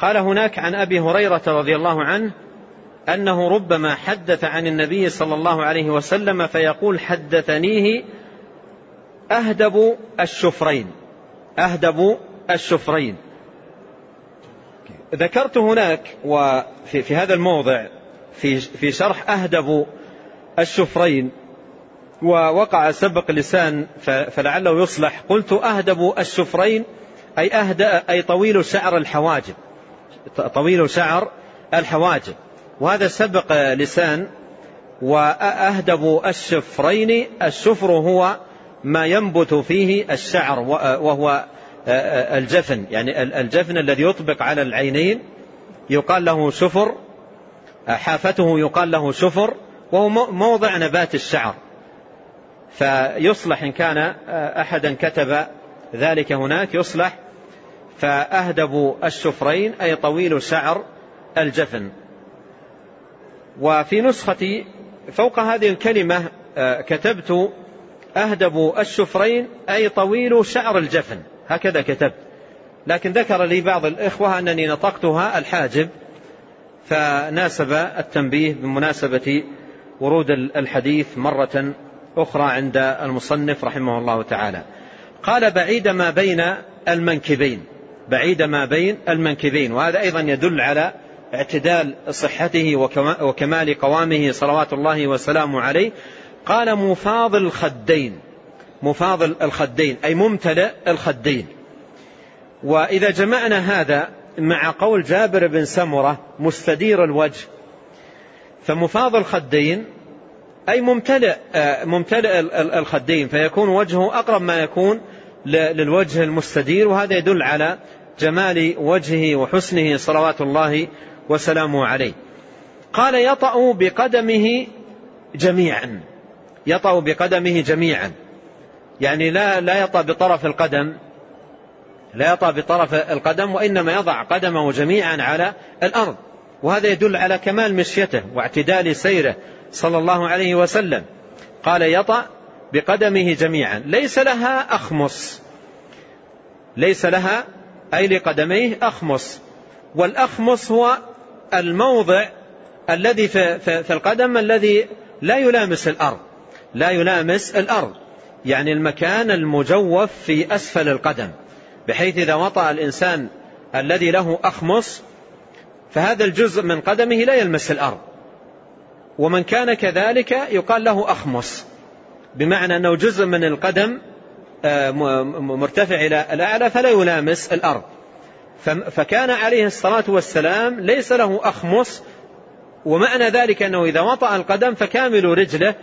قال هناك عن أبي هريرة رضي الله عنه أنه ربما حدث عن النبي صلى الله عليه وسلم فيقول حدثنيه أهدب الشفرين. أهدب الشفرين ذكرت هناك وفي في هذا الموضع في في شرح أهدب الشفرين ووقع سبق لسان فلعله يصلح. قلت أهدب الشفرين أي أهدأ أي طويل شعر الحواجب، طويل شعر الحواجب، وهذا سبق لسان. وأهدب الشفرين، الشفر هو ما ينبت فيه الشعر وهو الجفن، يعني الجفن الذي يطبق على العينين يقال له شفر، حافته يقال له شفر، وهو موضع نبات الشعر. فيصلح إن كان أحدا كتب ذلك هناك يصلح فأهدب الشفرين أي طويل شعر الجفن. وفي نسختي فوق هذه الكلمة كتبت أهدب الشفرين أي طويل شعر الجفن، هكذا كتبت، لكن ذكر لي بعض الإخوة أنني نطقتها الحاجب، فناسب التنبيه بمناسبة ورود الحديث مرة أخرى عند المصنف رحمه الله تعالى. قال بعيد ما بين المنكبين، بعيد ما بين المنكبين، وهذا أيضا يدل على اعتدال صحته وكمال قوامه صلوات الله وسلامه عليه. قال مفاض الخدين، مفاض الخدين أي ممتلئ الخدين. وإذا جمعنا هذا مع قول جابر بن سمرة مستدير الوجه، فمفاض الخدين أي ممتلئ ممتلئ الخدين، فيكون وجهه أقرب ما يكون للوجه المستدير، وهذا يدل على جمال وجهه وحسنه صلوات الله وسلامه عليه. قال يطأ بقدمه جميعا، يطأ بقدمه جميعا، يعني لا لا يطأ بطرف القدم، لا يطأ بطرف القدم، وإنما يضع قدمه جميعا على الأرض، وهذا يدل على كمال مشيته واعتدال سيره صلى الله عليه وسلم. قال يطأ بقدمه جميعا، ليس لها أخمص، ليس لها أي لقدميه أخمص، والأخمص هو الموضع الذي في, في, في القدم الذي لا يلامس الأرض، لا يلامس الأرض، يعني المكان المجوف في أسفل القدم، بحيث إذا وطأ الإنسان الذي له أخمص فهذا الجزء من قدمه لا يلمس الأرض، ومن كان كذلك يقال له أخمص، بمعنى أنه جزء من القدم مرتفع إلى الأعلى فلا يلامس الأرض. فكان عليه الصلاة والسلام ليس له أخمص، ومعنى ذلك أنه إذا وطأ القدم فكامل رجله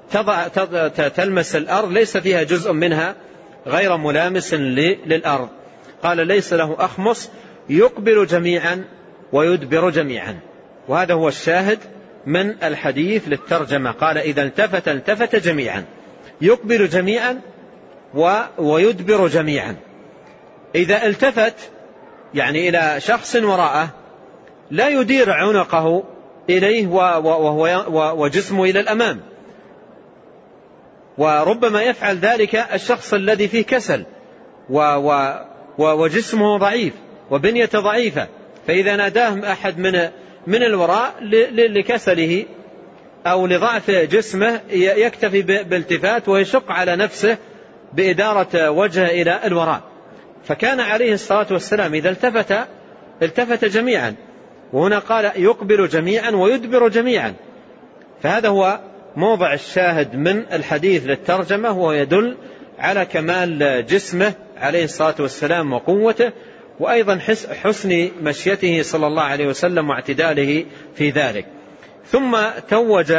تلمس الأرض، ليس فيها جزء منها غير ملامس للأرض. قال ليس له أخمص، يقبل جميعا ويدبر جميعا، وهذا هو الشاهد من الحديث للترجمة. قال إذا التفت التفت جميعا، يقبل جميعا ويدبر جميعا. إذا التفت يعني إلى شخص وراءه لا يدير عنقه إليه وهو وجسمه إلى الأمام، وربما يفعل ذلك الشخص الذي فيه كسل وجسمه ضعيف وبنية ضعيفة، فإذا ناداه أحد من من الوراء لكسله أو لضعف جسمه يكتفي بالالتفات ويشق على نفسه بإدارة وجهه إلى الوراء. فكان عليه الصلاة والسلام إذا التفت التفت جميعا، وهنا قال يقبل جميعا ويدبر جميعا، فهذا هو موضع الشاهد من الحديث للترجمة، وهو يدل على كمال جسمه عليه الصلاة والسلام وقوته، وأيضا حسن مشيته صلى الله عليه وسلم واعتداله في ذلك. ثم توج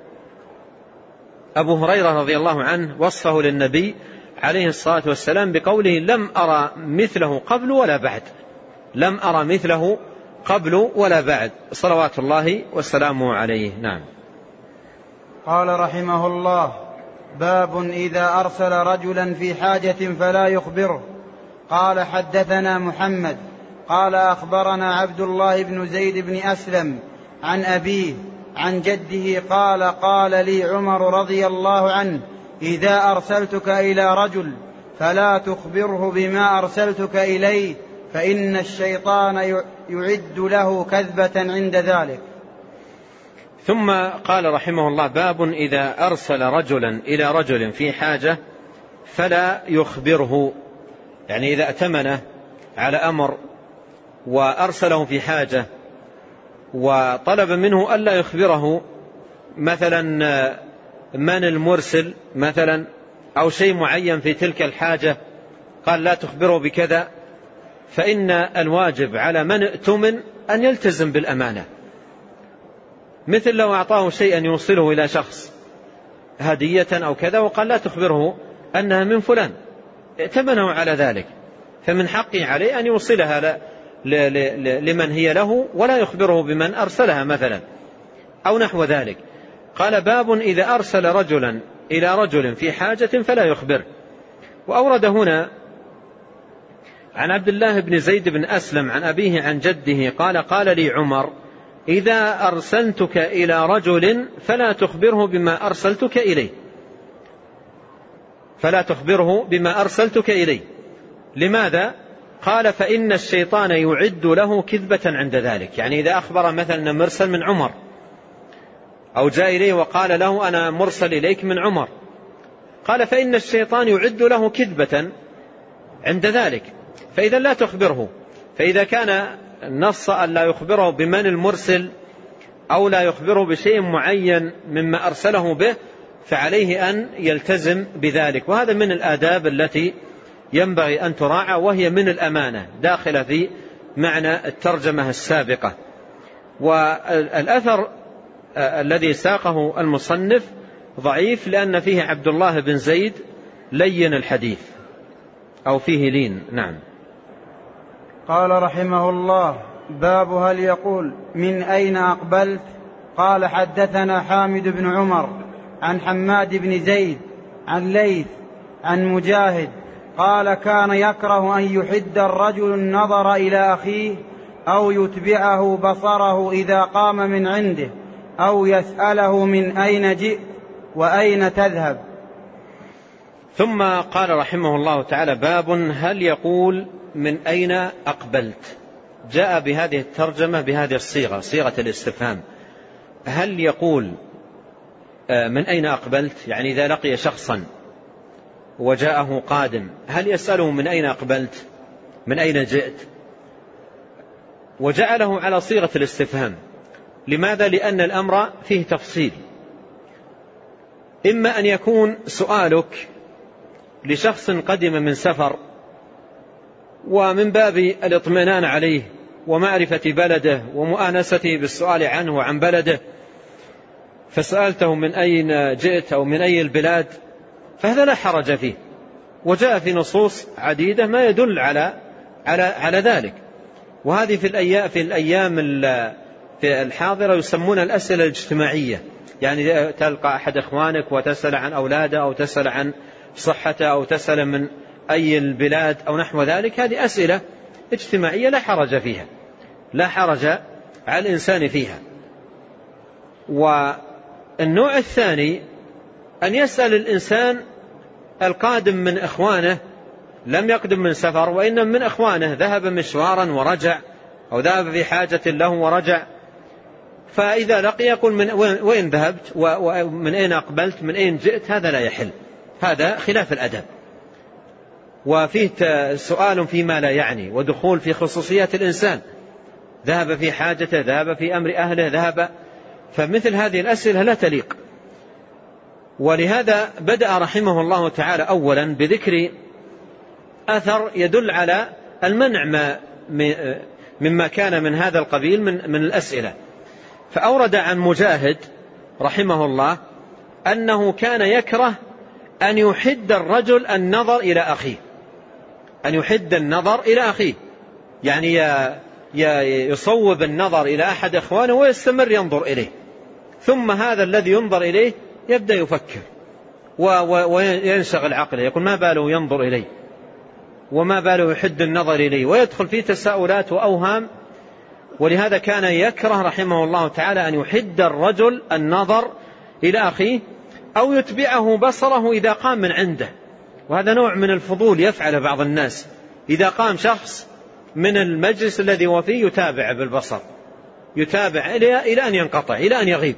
أبو هريرة رضي الله عنه وصفه للنبي عليه الصلاة والسلام بقوله لم أرى مثله قبل ولا بعد، لم أرى مثله قبل ولا بعد، صلوات الله وسلامه عليه. نعم. قال رحمه الله: باب إذا أرسل رجلا في حاجة فلا يخبره. قال حدثنا محمد قال أخبرنا عبد الله بن زيد بن أسلم عن أبيه عن جده قال قال لي عمر رضي الله عنه: إذا أرسلتك إلى رجل فلا تخبره بما أرسلتك إليه، فإن الشيطان يعد له كذبة عند ذلك. ثم قال رحمه الله: باب إذا أرسل رجلا إلى رجل في حاجة فلا يخبره، يعني إذا أتمنه على أمر وأرسله في حاجة وطلب منه ألا يخبره مثلا من المرسل مثلا أو شيء معين في تلك الحاجة، قال لا تخبره بكذا، فإن الواجب على من اؤتمن أن يلتزم بالأمانة. مثل لو أعطاه شيئا يوصله إلى شخص هدية أو كذا وقال لا تخبره أنها من فلان، ائتمنه على ذلك، فمن حقه عليه أن يوصلها لمن هي له ولا يخبره بمن أرسلها مثلا أو نحو ذلك. قال: باب إذا أرسل رجلا إلى رجل في حاجة فلا يخبر. وأورد هنا عن عبد الله بن زيد بن أسلم عن أبيه عن جده قال: قال لي عمر: إذا أرسلتك إلى رجل فلا تخبره بما أرسلتك إليه، فلا تخبره بما أرسلتك إليه. لماذا؟ قال: فإن الشيطان يعد له كذبة عند ذلك. يعني إذا أخبر مثلا مرسل من عمر أو جاء إليه وقال له أنا مرسل إليك من عمر، قال: فإن الشيطان يعد له كذبة عند ذلك، فإذا لا تخبره. فإذا كان نص أن لا يخبره بمن المرسل أو لا يخبره بشيء معين مما أرسله به، فعليه أن يلتزم بذلك. وهذا من الآداب التي ينبغي أن تراعى، وهي من الأمانة داخلة في معنى الترجمة السابقة. والأثر الذي ساقه المصنف ضعيف لأن فيه عبد الله بن زيد لين الحديث أو فيه لين. نعم. قال رحمه الله: باب هل يقول من أين أقبلت؟ قال: حدثنا حامد بن عمر عن حماد بن زيد عن ليث عن مجاهد قال: كان يكره أن يحد الرجل النظر إلى أخيه أو يتبعه بصره إذا قام من عنده أو يسأله من أين جئت وأين تذهب. ثم قال رحمه الله تعالى: باب هل يقول من أين أقبلت؟ جاء بهذه الترجمة بهذه الصيغة، صيغة الاستفهام. هل يقول من أين أقبلت؟ يعني إذا لقي شخصا وجاءه قادم هل يسأله من أين أقبلت، من أين جئت؟ وجعله على صيغة الاستفهام. لماذا؟ لأن الأمر فيه تفصيل. إما أن يكون سؤالك لشخص قدم من سفر ومن باب الاطمئنان عليه ومعرفة بلده ومؤانسته بالسؤال عنه وعن بلده، فسألته من أين جئت أو من أي البلاد، فهذا لا حرج فيه، وجاء في نصوص عديدة ما يدل على على على ذلك. وهذه في الأيام في الأيام في الحاضرة يسمون الأسئلة الاجتماعية، يعني تلقى أحد إخوانك وتسأل عن أولاده أو تسأل عن صحته أو تسأل من أي البلاد أو نحو ذلك. هذه أسئلة اجتماعية لا حرج فيها، لا حرج على الإنسان فيها. والنوع الثاني أن يسأل الإنسان القادم من إخوانه، لم يقدم من سفر وإنما من إخوانه، ذهب مشوارا ورجع أو ذهب في حاجة له ورجع، فإذا لقي يقول من وين ذهبت ومن أين أقبلت من أين جئت، هذا لا يحل، هذا خلاف الأدب، وفيه سؤال فيما لا يعني ودخول في خصوصيات الإنسان، ذهب في حاجته، ذهب في أمر أهله، ذهب، فمثل هذه الأسئلة لا تليق. ولهذا بدأ رحمه الله تعالى أولا بذكر أثر يدل على المنع ما مما كان من هذا القبيل من, من الأسئلة. فأورد عن مجاهد رحمه الله أنه كان يكره أن يحد الرجل النظر إلى أخيه، أن يحد النظر إلى أخيه، يعني يصوب النظر إلى أحد إخوانه ويستمر ينظر إليه، ثم هذا الذي ينظر إليه يبدأ يفكر وينشغل عقله، يقول ما باله ينظر إليه وما باله يحد النظر إليه، ويدخل في تساؤلات وأوهام. ولهذا كان يكره رحمه الله تعالى أن يحد الرجل النظر إلى أخيه أو يتبعه بصره إذا قام من عنده. وهذا نوع من الفضول يفعل بعض الناس، إذا قام شخص من المجلس الذي هو فيه يتابع بالبصر، يتابع إلى أن ينقطع، إلى أن يغيب،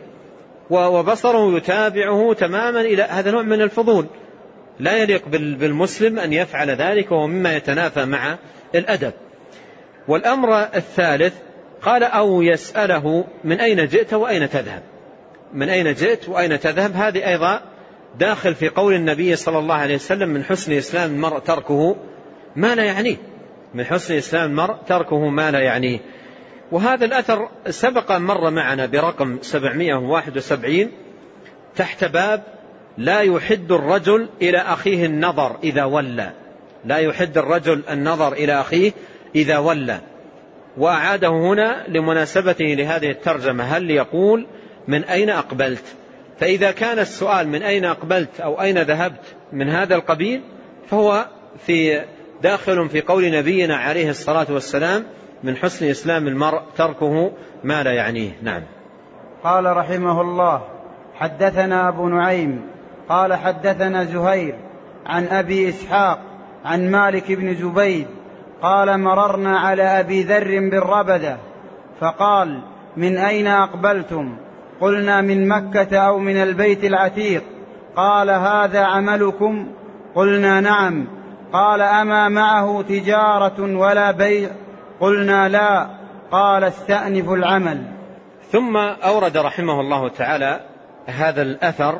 وبصره يتابعه تماما. إلى هذا نوع من الفضول لا يليق بالمسلم أن يفعل ذلك، وهو مما يتنافى مع الأدب. والأمر الثالث قال أو يسأله من أين جئت وأين تذهب، من أين جئت وأين تذهب، هذه أيضا داخل في قول النبي صلى الله عليه وسلم من حسن إسلام المرء تركه ما لا يعنيه، من حسن إسلام المرء تركه ما لا يعنيه. وهذا الأثر سبق مر معنا برقم سبعمائة وواحد وسبعين تحت باب لا يحد الرجل إلى أخيه النظر إذا ولى، لا يحد الرجل النظر إلى أخيه إذا ولى، وأعاده هنا لمناسبته لهذه الترجمة، هل يقول من أين أقبلت؟ فإذا كان السؤال من أين أقبلت أو أين ذهبت من هذا القبيل فهو في داخل في قول نبينا عليه الصلاة والسلام من حسن إسلام المرء تركه ما لا يعنيه. نعم. قال رحمه الله حدثنا أبو نعيم قال حدثنا زهير عن أبي إسحاق عن مالك بن زبيد قال مررنا على أبي ذر بالربدة فقال من أين أقبلتم؟ قلنا من مكة أو من البيت العتيق. قال هذا عملكم؟ قلنا نعم. قال أما معه تجارة ولا بيع؟ قلنا لا. قال استأنف العمل. ثم أورد رحمه الله تعالى هذا الأثر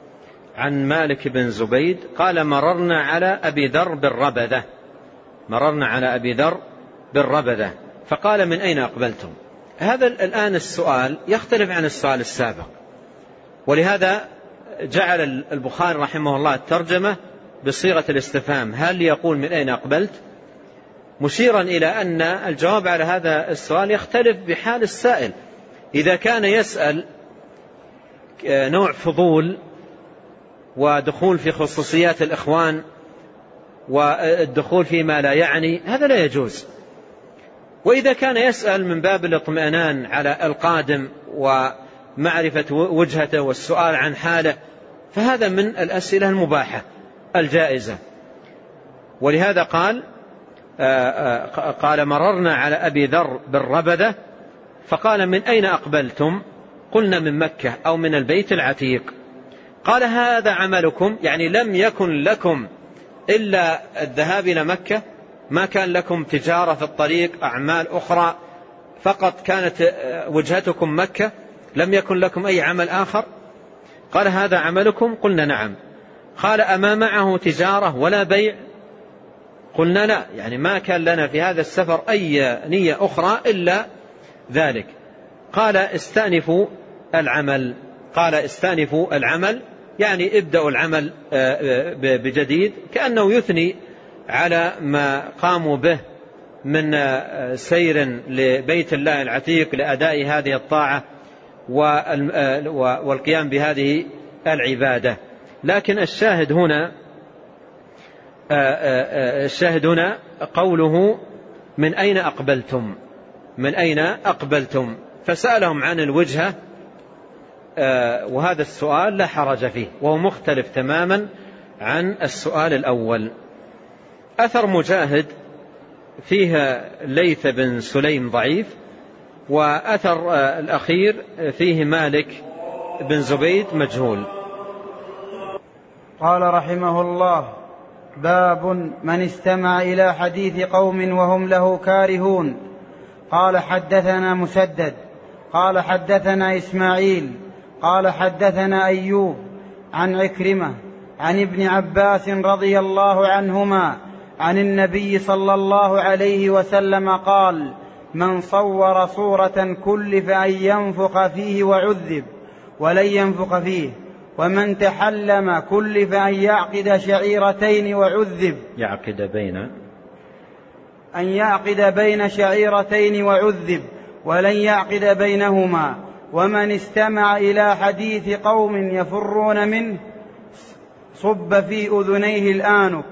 عن مالك بن زبيد قال مررنا على أبي ذر بالربدة، مررنا على أبي ذر بالربدة فقال من أين أقبلتم؟ هذا الآن السؤال يختلف عن السؤال السابق، ولهذا جعل البخاري رحمه الله الترجمة بصيغة الاستفهام هل يقول من أين أقبلت، مشيرا إلى أن الجواب على هذا السؤال يختلف بحال السائل. إذا كان يسأل نوع فضول ودخول في خصوصيات الإخوان والدخول فيما لا يعني هذا لا يجوز. وإذا كان يسأل من باب الاطمئنان على القادم ومعرفة وجهته والسؤال عن حاله فهذا من الأسئلة المباحة الجائزة. ولهذا قال قال مررنا على أبي ذر بالربدة فقال من أين أقبلتم؟ قلنا من مكة أو من البيت العتيق. قال هذا عملكم، يعني لم يكن لكم إلا الذهاب إلى مكة، ما كان لكم تجارة في الطريق أعمال أخرى، فقط كانت وجهتكم مكة، لم يكن لكم أي عمل آخر؟ قال هذا عملكم؟ قلنا نعم. قال أما معه تجارة ولا بيع؟ قلنا لا، يعني ما كان لنا في هذا السفر أي نية أخرى إلا ذلك. قال استأنفوا العمل، قال استأنفوا العمل يعني ابدأوا العمل بجديد، كأنه يثني على ما قاموا به من سير لبيت الله العتيق لأداء هذه الطاعة والقيام بهذه العبادة. لكن الشاهد هنا الشاهد هنا قوله من أين أقبلتم، من أين أقبلتم، فسألهم عن الوجهة، وهذا السؤال لا حرج فيه وهو مختلف تماما عن السؤال الأول. أثر مجاهد فيه ليث بن سليم ضعيف، وأثر الأخير فيه مالك بن زبيد مجهول. قال رحمه الله باب من استمع إلى حديث قوم وهم له كارهون. قال حدثنا مسدد قال حدثنا إسماعيل قال حدثنا أيوب عن عكرمة عن ابن عباس رضي الله عنهما عن النبي صلى الله عليه وسلم قال من صور صورة كلف أن ينفخ فيه وعذب ولن ينفخ فيه، ومن تحلم كلف أن يعقد شعيرتين وعذب يعقد بين أن يعقد بين شعيرتين وعذب ولن يعقد بينهما، ومن استمع إلى حديث قوم يفرون منه صب في أذنيه الآنك.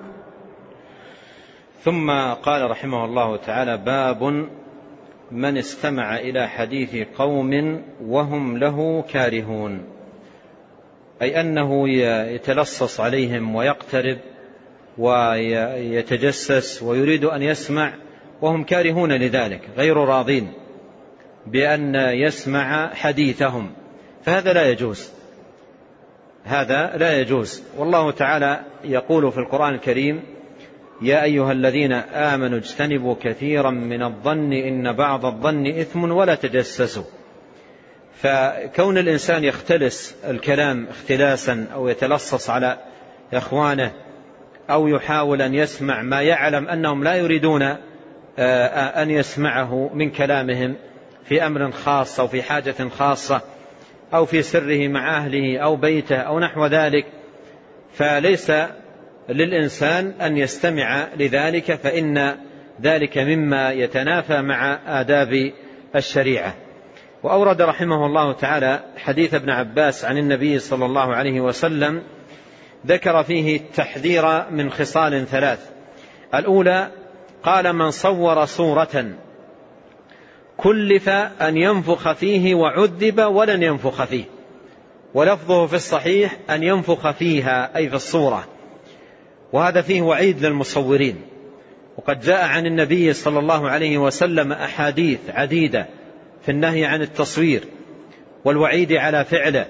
ثم قال رحمه الله تعالى باب من استمع إلى حديث قوم وهم له كارهون، أي أنه يتلصص عليهم ويقترب ويتجسس ويريد أن يسمع وهم كارهون لذلك غير راضين بأن يسمع حديثهم، فهذا لا يجوز، هذا لا يجوز. والله تعالى يقول في القرآن الكريم: يا أيها الذين آمنوا اجتنبوا كثيرا من الظن إن بعض الظن إثم ولا تجسسوا. فكون الإنسان يختلس الكلام اختلاسا أو يتلصص على إخوانه أو يحاول أن يسمع ما يعلم أنهم لا يريدون أن يسمعه من كلامهم في أمر خاص أو في حاجة خاصة أو في سره مع أهله أو بيته أو نحو ذلك، فليس للإنسان أن يستمع لذلك، فإن ذلك مما يتنافى مع آداب الشريعة. وأورد رحمه الله تعالى حديث ابن عباس عن النبي صلى الله عليه وسلم ذكر فيه التحذير من خصال ثلاث. الأولى قال: من صور صورة كلف أن ينفخ فيه وعذب ولن ينفخ فيه، ولفظه في الصحيح أن ينفخ فيها أي في الصورة، وهذا فيه وعيد للمصورين. وقد جاء عن النبي صلى الله عليه وسلم أحاديث عديدة في النهي عن التصوير والوعيد على فعله،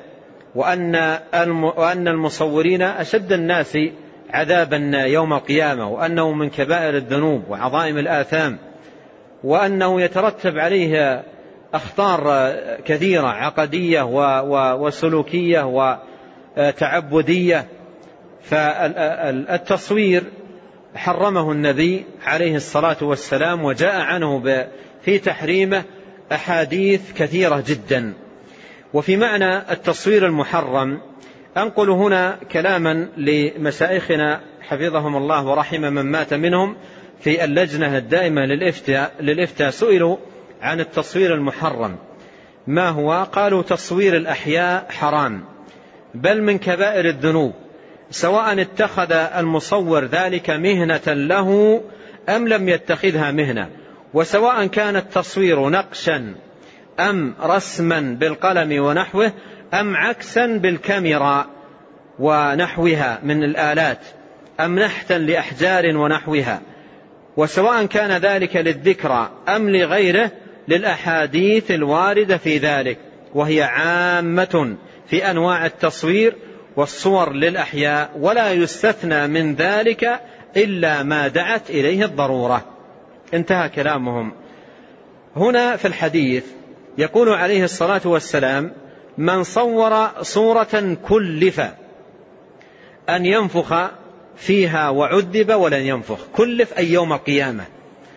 وأن المصورين أشد الناس عذابا يوم القيامة، وأنه من كبائر الذنوب وعظائم الآثام، وأنه يترتب عليه أخطار كثيرة عقدية وسلوكية وتعبدية. فالتصوير حرمه النبي عليه الصلاة والسلام، وجاء عنه في تحريمه أحاديث كثيرة جدا. وفي معنى التصوير المحرم أنقل هنا كلاما لمشايخنا حفظهم الله ورحم من مات منهم في اللجنة الدائمة للإفتاء, للإفتاء سئلوا عن التصوير المحرم ما هو؟ قالوا: تصوير الأحياء حرام، بل من كبائر الذنوب، سواء اتخذ المصور ذلك مهنة له أم لم يتخذها مهنة، وسواء كان التصوير نقشا أم رسما بالقلم ونحوه أم عكسا بالكاميرا ونحوها من الآلات أم نحتا لأحجار ونحوها، وسواء كان ذلك للذكرى أم لغيره، للأحاديث الواردة في ذلك، وهي عامة في أنواع التصوير والصور للأحياء، ولا يستثنى من ذلك إلا ما دعت إليه الضرورة. انتهى كلامهم. هنا في الحديث يقول عليه الصلاة والسلام: من صور صورة كلف أن ينفخ فيها وعذب ولن ينفخ. كلف أي يوم القيامة،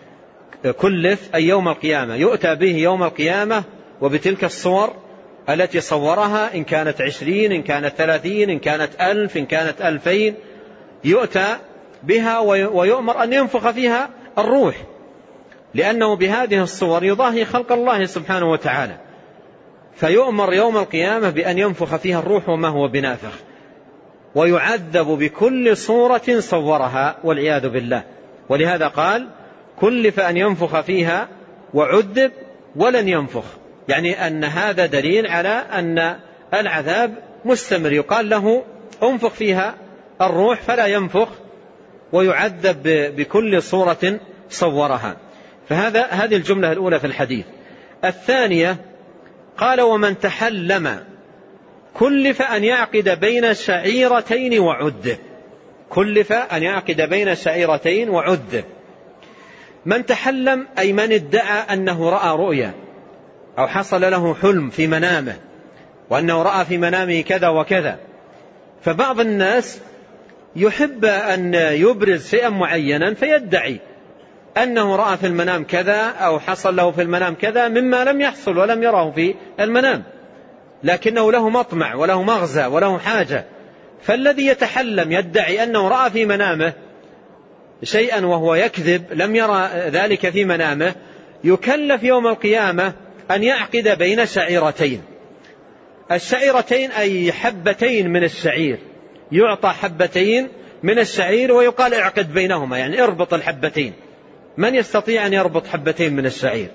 كلف أي يوم القيامة، يؤتى به يوم القيامة وبتلك الصور التي صورها، إن كانت عشرين، إن كانت ثلاثين، إن كانت ألف، إن كانت ألفين، يؤتى بها ويؤمر أن ينفخ فيها الروح، لأنه بهذه الصور يضاهي خلق الله سبحانه وتعالى، فيؤمر يوم القيامة بأن ينفخ فيها الروح وما هو بنافخ، ويعذب بكل صورة صورها والعياذ بالله. ولهذا قال: كلف أن ينفخ فيها وعذب ولن ينفخ، يعني أن هذا دليل على أن العذاب مستمر، يقال له انفخ فيها الروح فلا ينفخ، ويعذب بكل صورة صورها. فهذا هذه الجملة الأولى في الحديث. الثانية قال: ومن تحلم كلف أن يعقد بين شعيرتين وعذب. كلف أن يعقد بين شعيرتين وعذب. من تحلم أي من ادعى أنه رأى رؤيا أو حصل له حلم في منامه وأنه رأى في منامه كذا وكذا. فبعض الناس يحب أن يبرز شيئا معينا فيدعي أنه رأى في المنام كذا أو حصل له في المنام كذا مما لم يحصل ولم يره في المنام، لكنه له مطمع وله مغزى وله حاجة. فالذي يتحلم يدعي أنه رأى في منامه شيئا وهو يكذب، لم يرى ذلك في منامه، يكلف يوم القيامة أن يعقد بين شعيرتين. الشعيرتين أي حبتين من الشعير، يعطى حبتين من الشعير ويقال اعقد بينهما، يعني اربط الحبتين. من يستطيع أن يربط حبتين من الشعير؟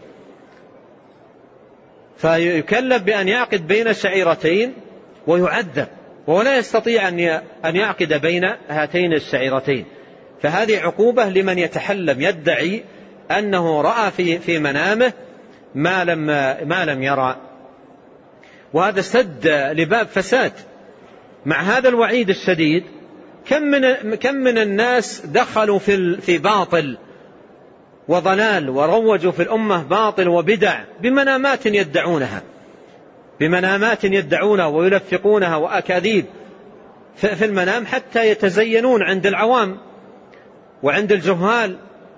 فيكلف بأن يعقد بين الشعيرتين ويعذب، ولا يستطيع أن يعقد بين هاتين الشعيرتين. فهذه عقوبة لمن يتحلم يدعي أنه رأى في في منامه ما لم ما لم يرى، وهذا سد لباب فساد. مع هذا الوعيد الشديد كم من كم من الناس دخلوا في في باطل وضلال وروجوا في الأمة باطل وبدع بمنامات يدعونها بمنامات يدعونها ويلفقونها وأكاذيب في المنام حتى يتزينون عند العوام وعند الجهال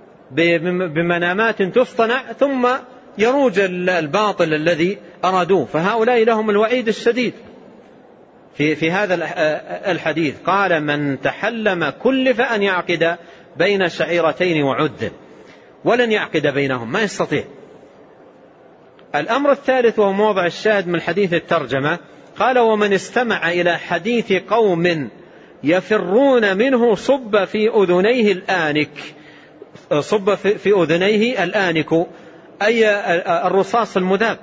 بمنامات تصطنع، ثم يروج الباطل الذي أرادوه. فهؤلاء لهم الوعيد الشديد في في هذا الحديث. قال: من تحلم كلف أن يعقد بين شعيرتين وعد، ولن يعقد بينهم، ما يستطيع. الأمر الثالث وهو موضع الشاهد من حديث الترجمة، قال: ومن استمع إلى حديث قوم يفرون منه صب في أذنيه الآنك. صب في أذنيه الآنك أي الرصاص المذاب،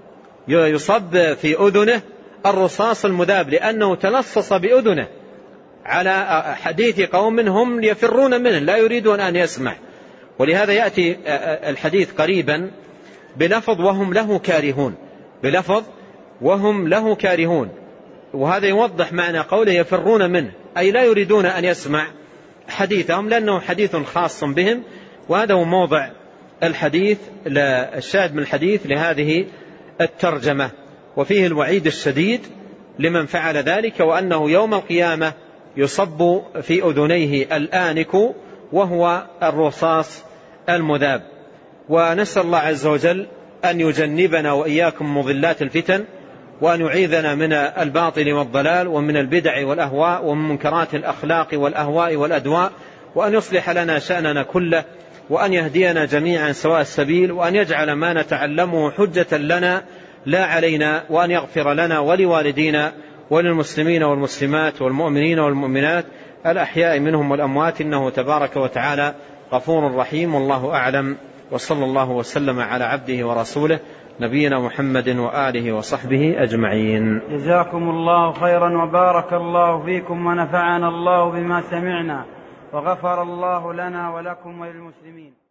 يصب في أذنه الرصاص المذاب، لأنه تلصص بأذنه على حديث قوم هم يفرون منه لا يريدون أن يسمع. ولهذا يأتي الحديث قريبا بلفظ وهم له كارهون، بلفظ وهم له كارهون، وهذا يوضح معنى قوله يفرون منه، أي لا يريدون أن يسمع حديثهم لأنه حديث خاص بهم. وهذا هو موضع الحديث الشاهد من الحديث لهذه الترجمة، وفيه الوعيد الشديد لمن فعل ذلك، وأنه يوم القيامة يصب في أذنيه الآنك وهو الرصاص المذاب. ونسأل الله عز وجل أن يجنبنا وإياكم مضلات الفتن، وأن يعيذنا من الباطل والضلال ومن البدع والأهواء ومن منكرات الأخلاق والأهواء والأدواء، وأن يصلح لنا شأننا كله، وأن يهدينا جميعا سواء السبيل، وأن يجعل ما نتعلمه حجة لنا لا علينا، وأن يغفر لنا ولوالدينا وللمسلمين والمسلمات والمؤمنين والمؤمنات الأحياء منهم والأموات، إنه تبارك وتعالى غفور رحيم. والله أعلم، وصلى الله وسلم على عبده ورسوله نبينا محمد وآله وصحبه أجمعين. جزاكم الله خيرا وبارك الله فيكم، ونفعنا الله بما سمعنا، وغفر الله لنا ولكم وللمسلمين.